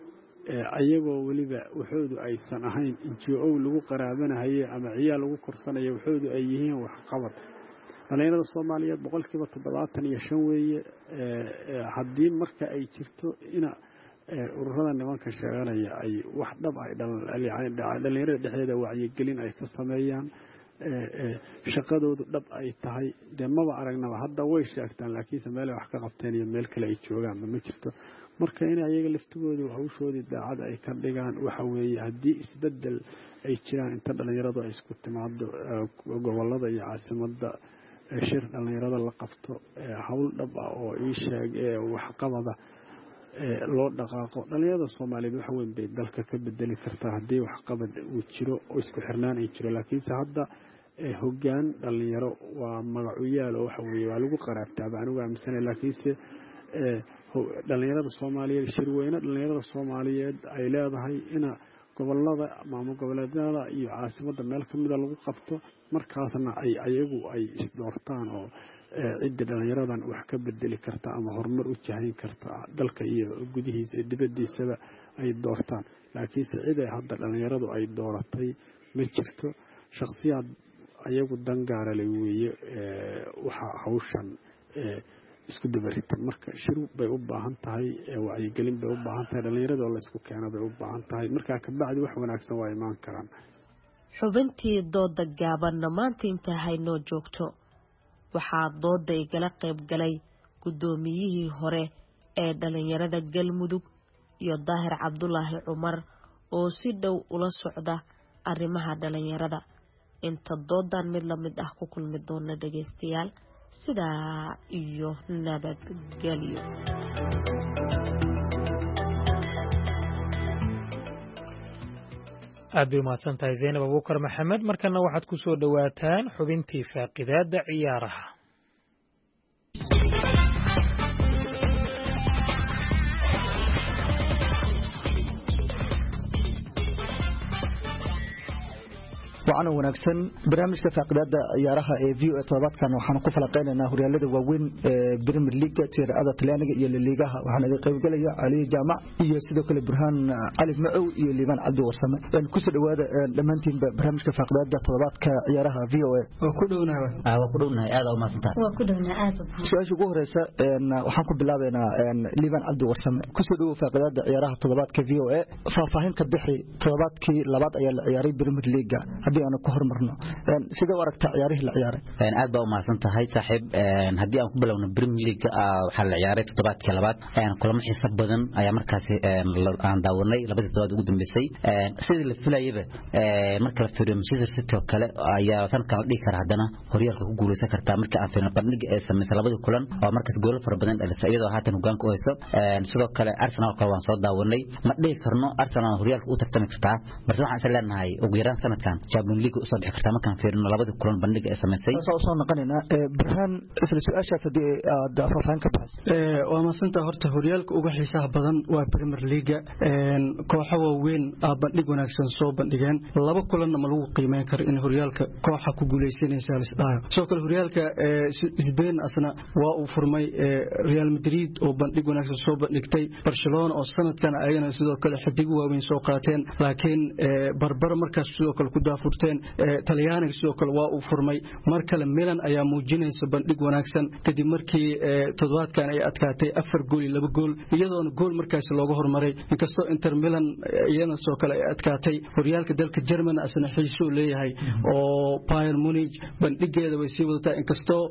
ayagoo waliba waxoodu aysan ahayn N G O lagu qaraabanayo ama ciyaal lagu korsanayo waxoodu ay yihiin wax qabad dhalinyarada Soomaaliyeed boqolkiiba toddobaatan iyo shan weeye haddii marka ay jirto ina ururada nimanka sheeganaya ay wax dhab ay dhalinyarada dhexdeeda wacyigelin ay ka sameeyaan shaqadoodu dhab ay tahay dee maba aragnaba hadda way sheegtaan laakiinse meel wax ka qabteen iyo meel kale ay joogaan ma jirto marka in ayaga laftigoodu hawshoodii daacad ay ka dhigaan waxa weeye haddii isbedel ay jiraan inta dhalinyaradu ay isku timaado gobolada iyo caasimadda shir dhalinyarada la qabto hawl dhab ah oo ii sheeg wax qabada loo dhaqaaqo dhalinyarada Soomaaliyeed wax weyn bay dalka ka bedeli kartaa haddii wax qabad uu jiro oo isku xirnaan ay jiro laakiinse hadda hoggaan dhalinyaro waa magacuyaal oo waxa weeye waa lagu qaraabtaa anigu aaminsanay laakiinse dhalinyarada Soomaaliyeed shirweyne dhalinyarada Soomaaliyeed ay leedahay ina gobolada maamul goboleedyada iyo caasimadda meel kamid ah lagu qabto markaasna ay ayagu ay isdoortaan oo cidda dhalinyaradan wax ka bedeli karta ama horumar u jahayn karta dalka iyo gudihiisa iyo dibadiisaba ay doortaan laakiinse cid ay hadda dhalinyaradu ay dooratay ma jirto shakhsiyaad ayagu dangaara leh weeye waxa hawshan isku dabarita marka shiru bay u baahan tahay wacyigelin bay u baahan tahay dhalinyarada oo la isku keeno bay u baahan tahay marka ka bacdi wax wanaagsan waa imaan karaan xubintii dooda gaabanna maanta inta haynoo joogto waxaa dooda igala qayb galay guddoomiyihii hore ee dhalinyarada galmudug iyo daahir cabdulaahi cumar oo si dhow ula socda arrimaha dhalinyarada inta doodan mid la mid ah ku kulmi doona dhageystayaal sidaa iyo nabadgelyo aad bay umahadsan tahay zaynab abuukar maxamed markana waxaad ku soo dhowaataan xubintii faaqidaada ciyaaraha waxaana wanaagsan barnaamijka faaqidaada ciyaaraha ee V O A todobaadkan waxaan ku falaqeynaynaa horyaalada waaweyn ee Premier League tirada Talyaaniga iyo La Liga waxaana ay qayb galaya Ali Jaamac iyo sidoo kale Burhan Ali Macow iyo Liban Cabdi Warsame aan ku soo dhawaada dhamaantiin barnaamijka faaqidaada todobaadka ciyaaraha V O A waa ku dhownahay ah waa ku dhownahay aad u maasantahay waa ku dhownahay aad su'aasha ugu horeysa waxaan ku bilaabeynaa Liban Cabdi Warsame ku soo dhawaada faaqidaada ciyaaraha todobaadka V O A faahfaahin ka bixi todobaadkii labaad ayaa la ciyaaray Premier League aan ku hormarno sida u aragtaa ciyaarihii la ciyaaray een aad baa u mahadsan tahay saaxiib een hadii aan ku bilowno Premier League waxa la ciyaaray toddobaadkii labaad een kulamo xiiso badan ayaa markaas aan daawanay labadii toddobaad ugu dambeysay een sidii la filayayba een marka la fiiriyo Manchester City oo kale ayaa sanadkan la dhigi karaa hadana horyaalka ku guuleysan kartaa marka aan fiirno bandhiga ee sameysay labadii kulan oo markaas gool fara badan dhalisay iyadoo haatan hogaanka u haysto een sidoo kale Arsenal kale waan soo daawanay ma dhigi karno Arsenal horyaalka u tartami kartaa balse waxaan is leenahay ugu yaraan sanadkan liga u soo bixi kartaa markaan fiirino labada kulan bandhiga ee sameysay soo soo noqonayna Burhan isla su'aashaas hadii aad faahfaahin ka baxdo ee waa maasanta horta horyaalka ugu xiisaha badan waa Premier League een kooxo waaweyn ah bandhig wanaagsan soo bandhigeen laba kulan ma lagu qiimeyn karo in horyaalka kooxa ku guuleysanaysa la isdaayo soo kale horyaalka Spain asna waa uu furmay Real Madrid oo bandhig wanaagsan soo bandhigtay Barcelona oo sanadkan ayagana sidoo kale xidig waaweyn soo qaateen laakiin barbar markaas sidoo kale ku daafurteen Talyaaniga sidoo kale waa uu furmay mar kale Milan ayaa muujinaysa bandhig wanaagsan kadib markii toddobaadkan ay adkaatay afar gool iyo laba gool iyadoo gool markaas looga hormaray inkastoo Inter Milan iyana sidoo kale ay adkaatay horyaalka dalka German asna xiiso leeyahay oo Bayern Munich bandhigeeda way sii wadataa inkastoo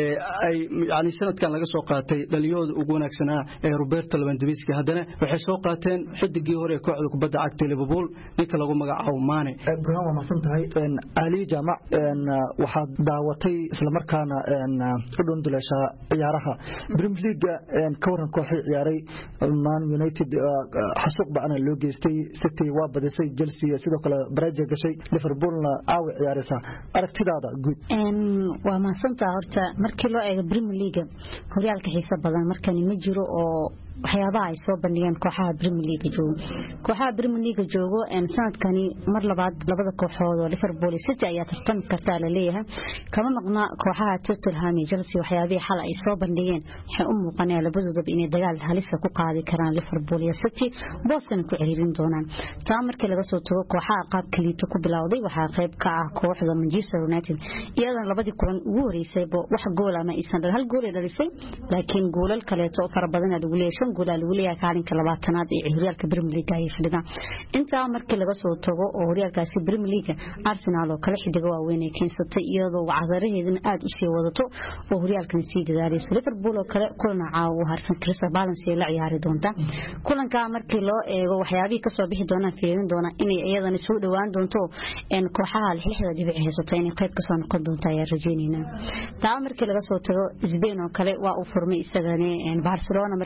ay yaani sanadkan laga soo qaatay dhaliyooda ugu wanaagsanaa ee Roberto Lewandowski hadana waxay soo qaateen xidigii hore kooxda kubadda cagta Liverpool ninka lagu magacaabo Mane Burhan waa masan tahay Ali Jaamac waxaad daawatay isla markaana u dhunduleysa ciyaaraha Premier League ka waran kooxii ciyaaray Man United xasuuq bacana loo geystay City waa badisay Chelsea sidoo kale Baraja gashay Liverpoolna aaw ciyaaraysa aragtidaada guud een waa maasanta horta markii loo eego Premier League horyaalka xiiso badan markan ma jiro oo waxyaabaha ay soo bandhigeen kooxaha Premier League joogo kooxaha Premier League joogo in sanadkani mar labaad labada kooxood oo Liverpool City ayaa tartan kartaa la leeyahay kama maqna kooxaha Tottenham iyo Chelsea waxyaabaha xal ay soo bandhigeen waxay u muuqanayaan labadooda inay dagaal halis ku qaadi karaan Liverpool iyo City booskan ku ciriirin doonaan taa markii laga soo tago kooxaha qaab kaliito ku bilowday waxa qayb ka ah kooxda Manchester United iyadoo labadii kulan ugu horeysay wax gool ama isan hal gool ay dhalisay laakiin goolal kale oo fara badan lagu leeyahay guul lagu leeyahay kaalinka labaatanaad ee horyaalka Premier League ay fadhiyaan inta markii laga soo tago oo horyaalkaasi Premier League Arsenal oo kala xidiga waaweyn ay keensatay iyadoo wacdaraheedana aad u sii wadato oo horyaalkan sii dadaalayso Liverpool oo kale kulana caaw harsan Crystal Palace ee la ciyaari doonta kulanka markii loo eego waxyaabihii ka soo bixi doona fiirin doona inay iyadana soo dhawaan doonto in kooxaha lixda dhibic haysatay inay qayb ka soo noqon doonto ayaa rajeynayna taa markii laga soo tago Spain oo kale waa uu furmay isagana Barcelona markii loo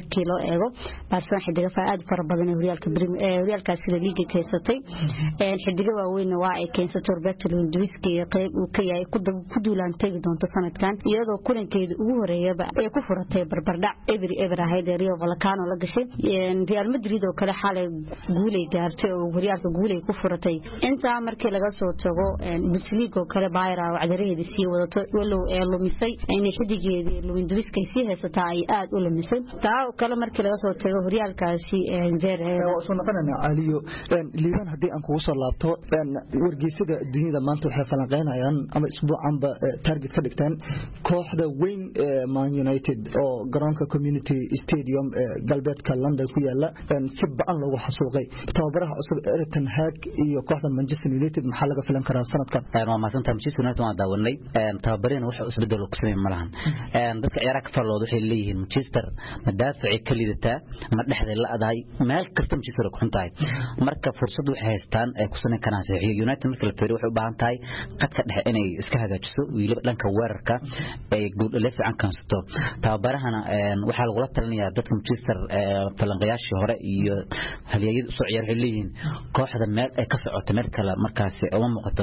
eego Barcelona xidiga aad fara badan horyaalka horyaalkaas sida liiga keysatay een xidiga waaweyn waa ay keensatay Roberto Lewandowski qayb uu ka yahay ku duulaan tagi doonto sanadkan iyadoo kulankeeda ugu horeeyaba ay ku furatay barbardhac every ever ahayd Rio Vallecano la gashay Real Madrid oo kale xalay guulay gaartay oo horyaalka guulay ku furatay inta markii laga soo tago Bundesliga oo kale Bayern oo cadareed si wadato walow ee lumisay inay xidigeedii Lewandowski si heysata ay aad u lumisay taa oo kale markii laga soo tago horyaalkaasi zeer oo soo noqonayna Aliyo liiban hadii aan kugu soo laabto wargeysada dunida maanta waxay falanqeynayaan ama isbuucanba target ka dhigtaan kooxda weyn Man United oo garoonka Community Stadium galbeedka London ku yaala si baan loogu xasuuqay tababaraha cusub Erik ten Hag iyo kooxda Manchester United maxaa laga filan karaa sanadkan waa maasanta Manchester United waa daawanay tababareen waxa isbedel ku sameeyay malahan dadka ciyaaraha ka farloodo waxay leeyihiin Manchester madaafici kalidata ma dhexda la adahay meel kasta Manchester ku xuntahay marka fursad waxay haystaan ay ku sameeyaan kana saxiix United marka la fiiriyo waxay u baahan tahay qadka dhexe inay iska hagaajiso wiilaba dhanka weerarka ay guud la fiican kansato tababarahana waxa lagu la talinayaa dadka Manchester falanqayaashii hore iyo halyeeyada soo ciyaar waxay leeyihiin kooxda meel ay ka socoto meel kale markaas uma muuqato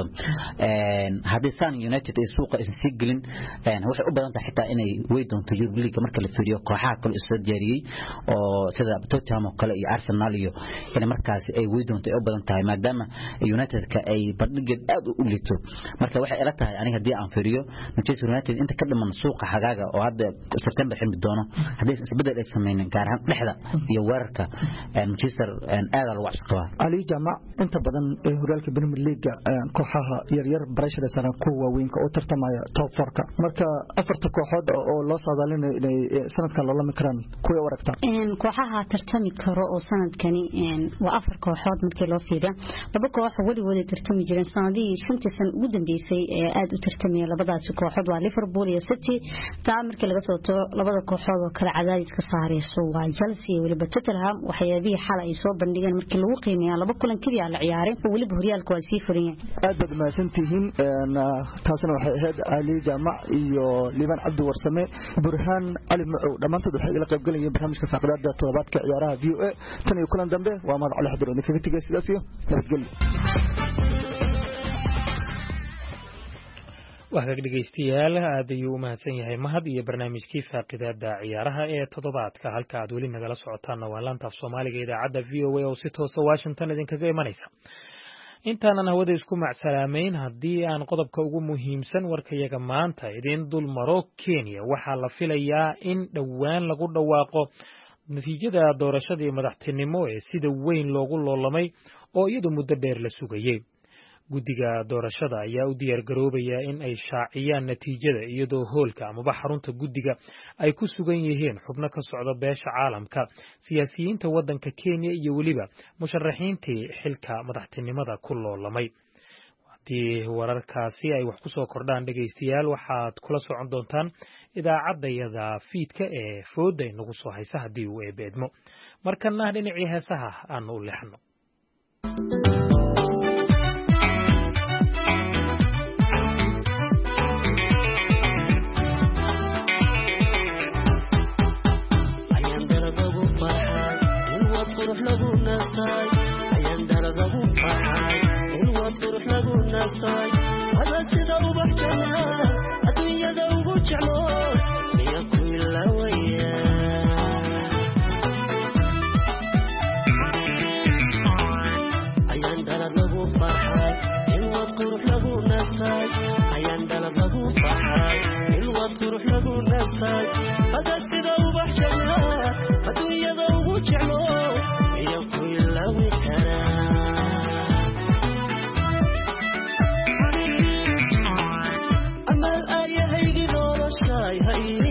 hadii San United ay suuqa isii gelin waxay u badan tahay xitaa inay way doonto Europa League marka la fiiriyo kooxaha kale isoo diyaariyay oo sida Tottenham kale iyo Arsenal iyo in markaas ay way doonto ay u badan tahay maadaama United ka ay bandhig aad u liito marka waxay ila tahay aniga hadii aan fiiriyo Manchester United inta ka dhiman suuqa xagaaga oo hadda September xilmi doono hadii isbedel ay sameeyeen gaar ahaan dhexda iyo weerarka Manchester aad lagu cabsqaba Ali Jamac inta badan ee horyaalka Premier League kooxaha yar yar barashada sana ku waaweynka oo tartamaya top four ka marka afarta kooxood oo loo saadaalinayo inay sanadkan loo lami karaan kuwa waragta in kooxaha tartami karo oo sanadkani waa afar kooxood markii loo fiiriyo laba koox wali wada tartami jireen sanadii shantii san ugu dambeysay ee aad u tartamaya labadaas kooxood waa Liverpool iyo City taa markii laga soo tago labada kooxood oo kala cadaadis ka saarayso waa Chelsea iyo waliba Tottenham waxyaabihii xalay soo bandhigeen markii lagu qiimeeyay laba kulan kaliya la ciyaaray oo waliba horyaalku waa sii furiyeen aad baad maasantihiin taasina waxay ahayd Ali Jamac iyo Liban Abdi Warsame Burhan Ali Macu dhamaantood waxay ila qayb galayeen barnaamijka faqraadda toddobaadka ciyaaraha V O A tan iyo kulan dambe waa Mahad Cali Xadir oo kaga tagay sidaas iyo nabadgelyo waxaad dhageystayaal aad ayuu u mahadsan yahay Mahad iyo barnaamijkii faaqidaada ciyaaraha ee toddobaadka halka aad weli nagala socotaan waa laanta Soomaaliga idaacadda V O A oo si toos ah Washington idinkaga imanaysa intaanan hawada isku macsalaamayn haddii aan qodobka ugu muhiimsan warkayaga maanta idin dul maro Kenya waxaa la filayaa in dhowaan lagu dhawaaqo natiijada doorashadii madaxtinimo ee sida weyn loogu loolamay oo iyadu muddo dheer la sugayay guddiga doorashada ayaa u diyaar garoobaya in ay shaaciyaan natiijada iyadoo hoolka amaba xarunta guddiga ay ku sugan yihiin xubno ka socda beesha caalamka siyaasiyiinta waddanka Kenya iyo weliba musharaxiintii xilka madaxtinimada ku loolamay haddii wararkaasi ay wax ku soo kordhaan dhegaystayaal waxaad kula socon doontaan idaacaddayada fiidka ee fooda inagu soo haysa haddii uu eebeedmo markana dhinacii heesaha aanu u leexno هذا سيدا وبحكنا الدنيا ذا وبجعلو ليكون اللوية أيان دلد لبو فرحاي الواد قروح لبو نستاي أيان دلد لبو فرحاي الواد قروح لبو نستاي هذا سيدا وبحكنا الدنيا ذا وبجعلو ليكون اللوية هاي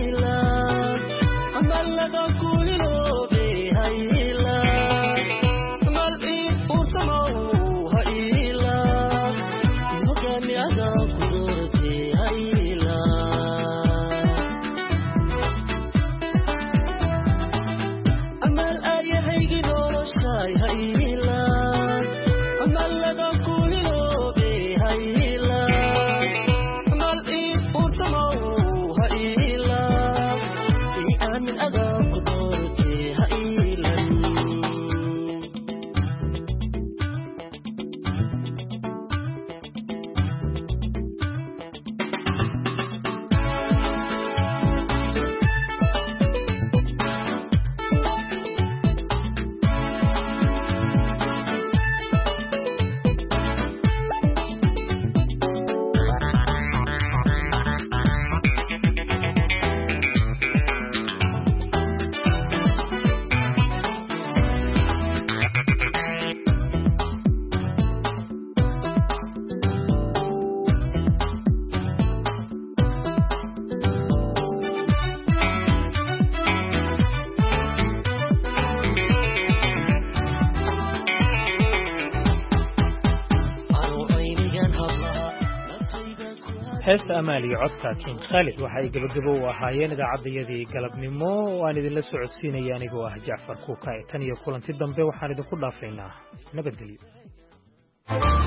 heesta amaaliya codka king khalid waxay gabagabo u ahaayeen idaacadayadii galabnimo waan idinla socodsiinaya anigoo ah jacfar kuuka tan iyo kulanti dambe waxaan idinku dhaafaynaa nabadgelyo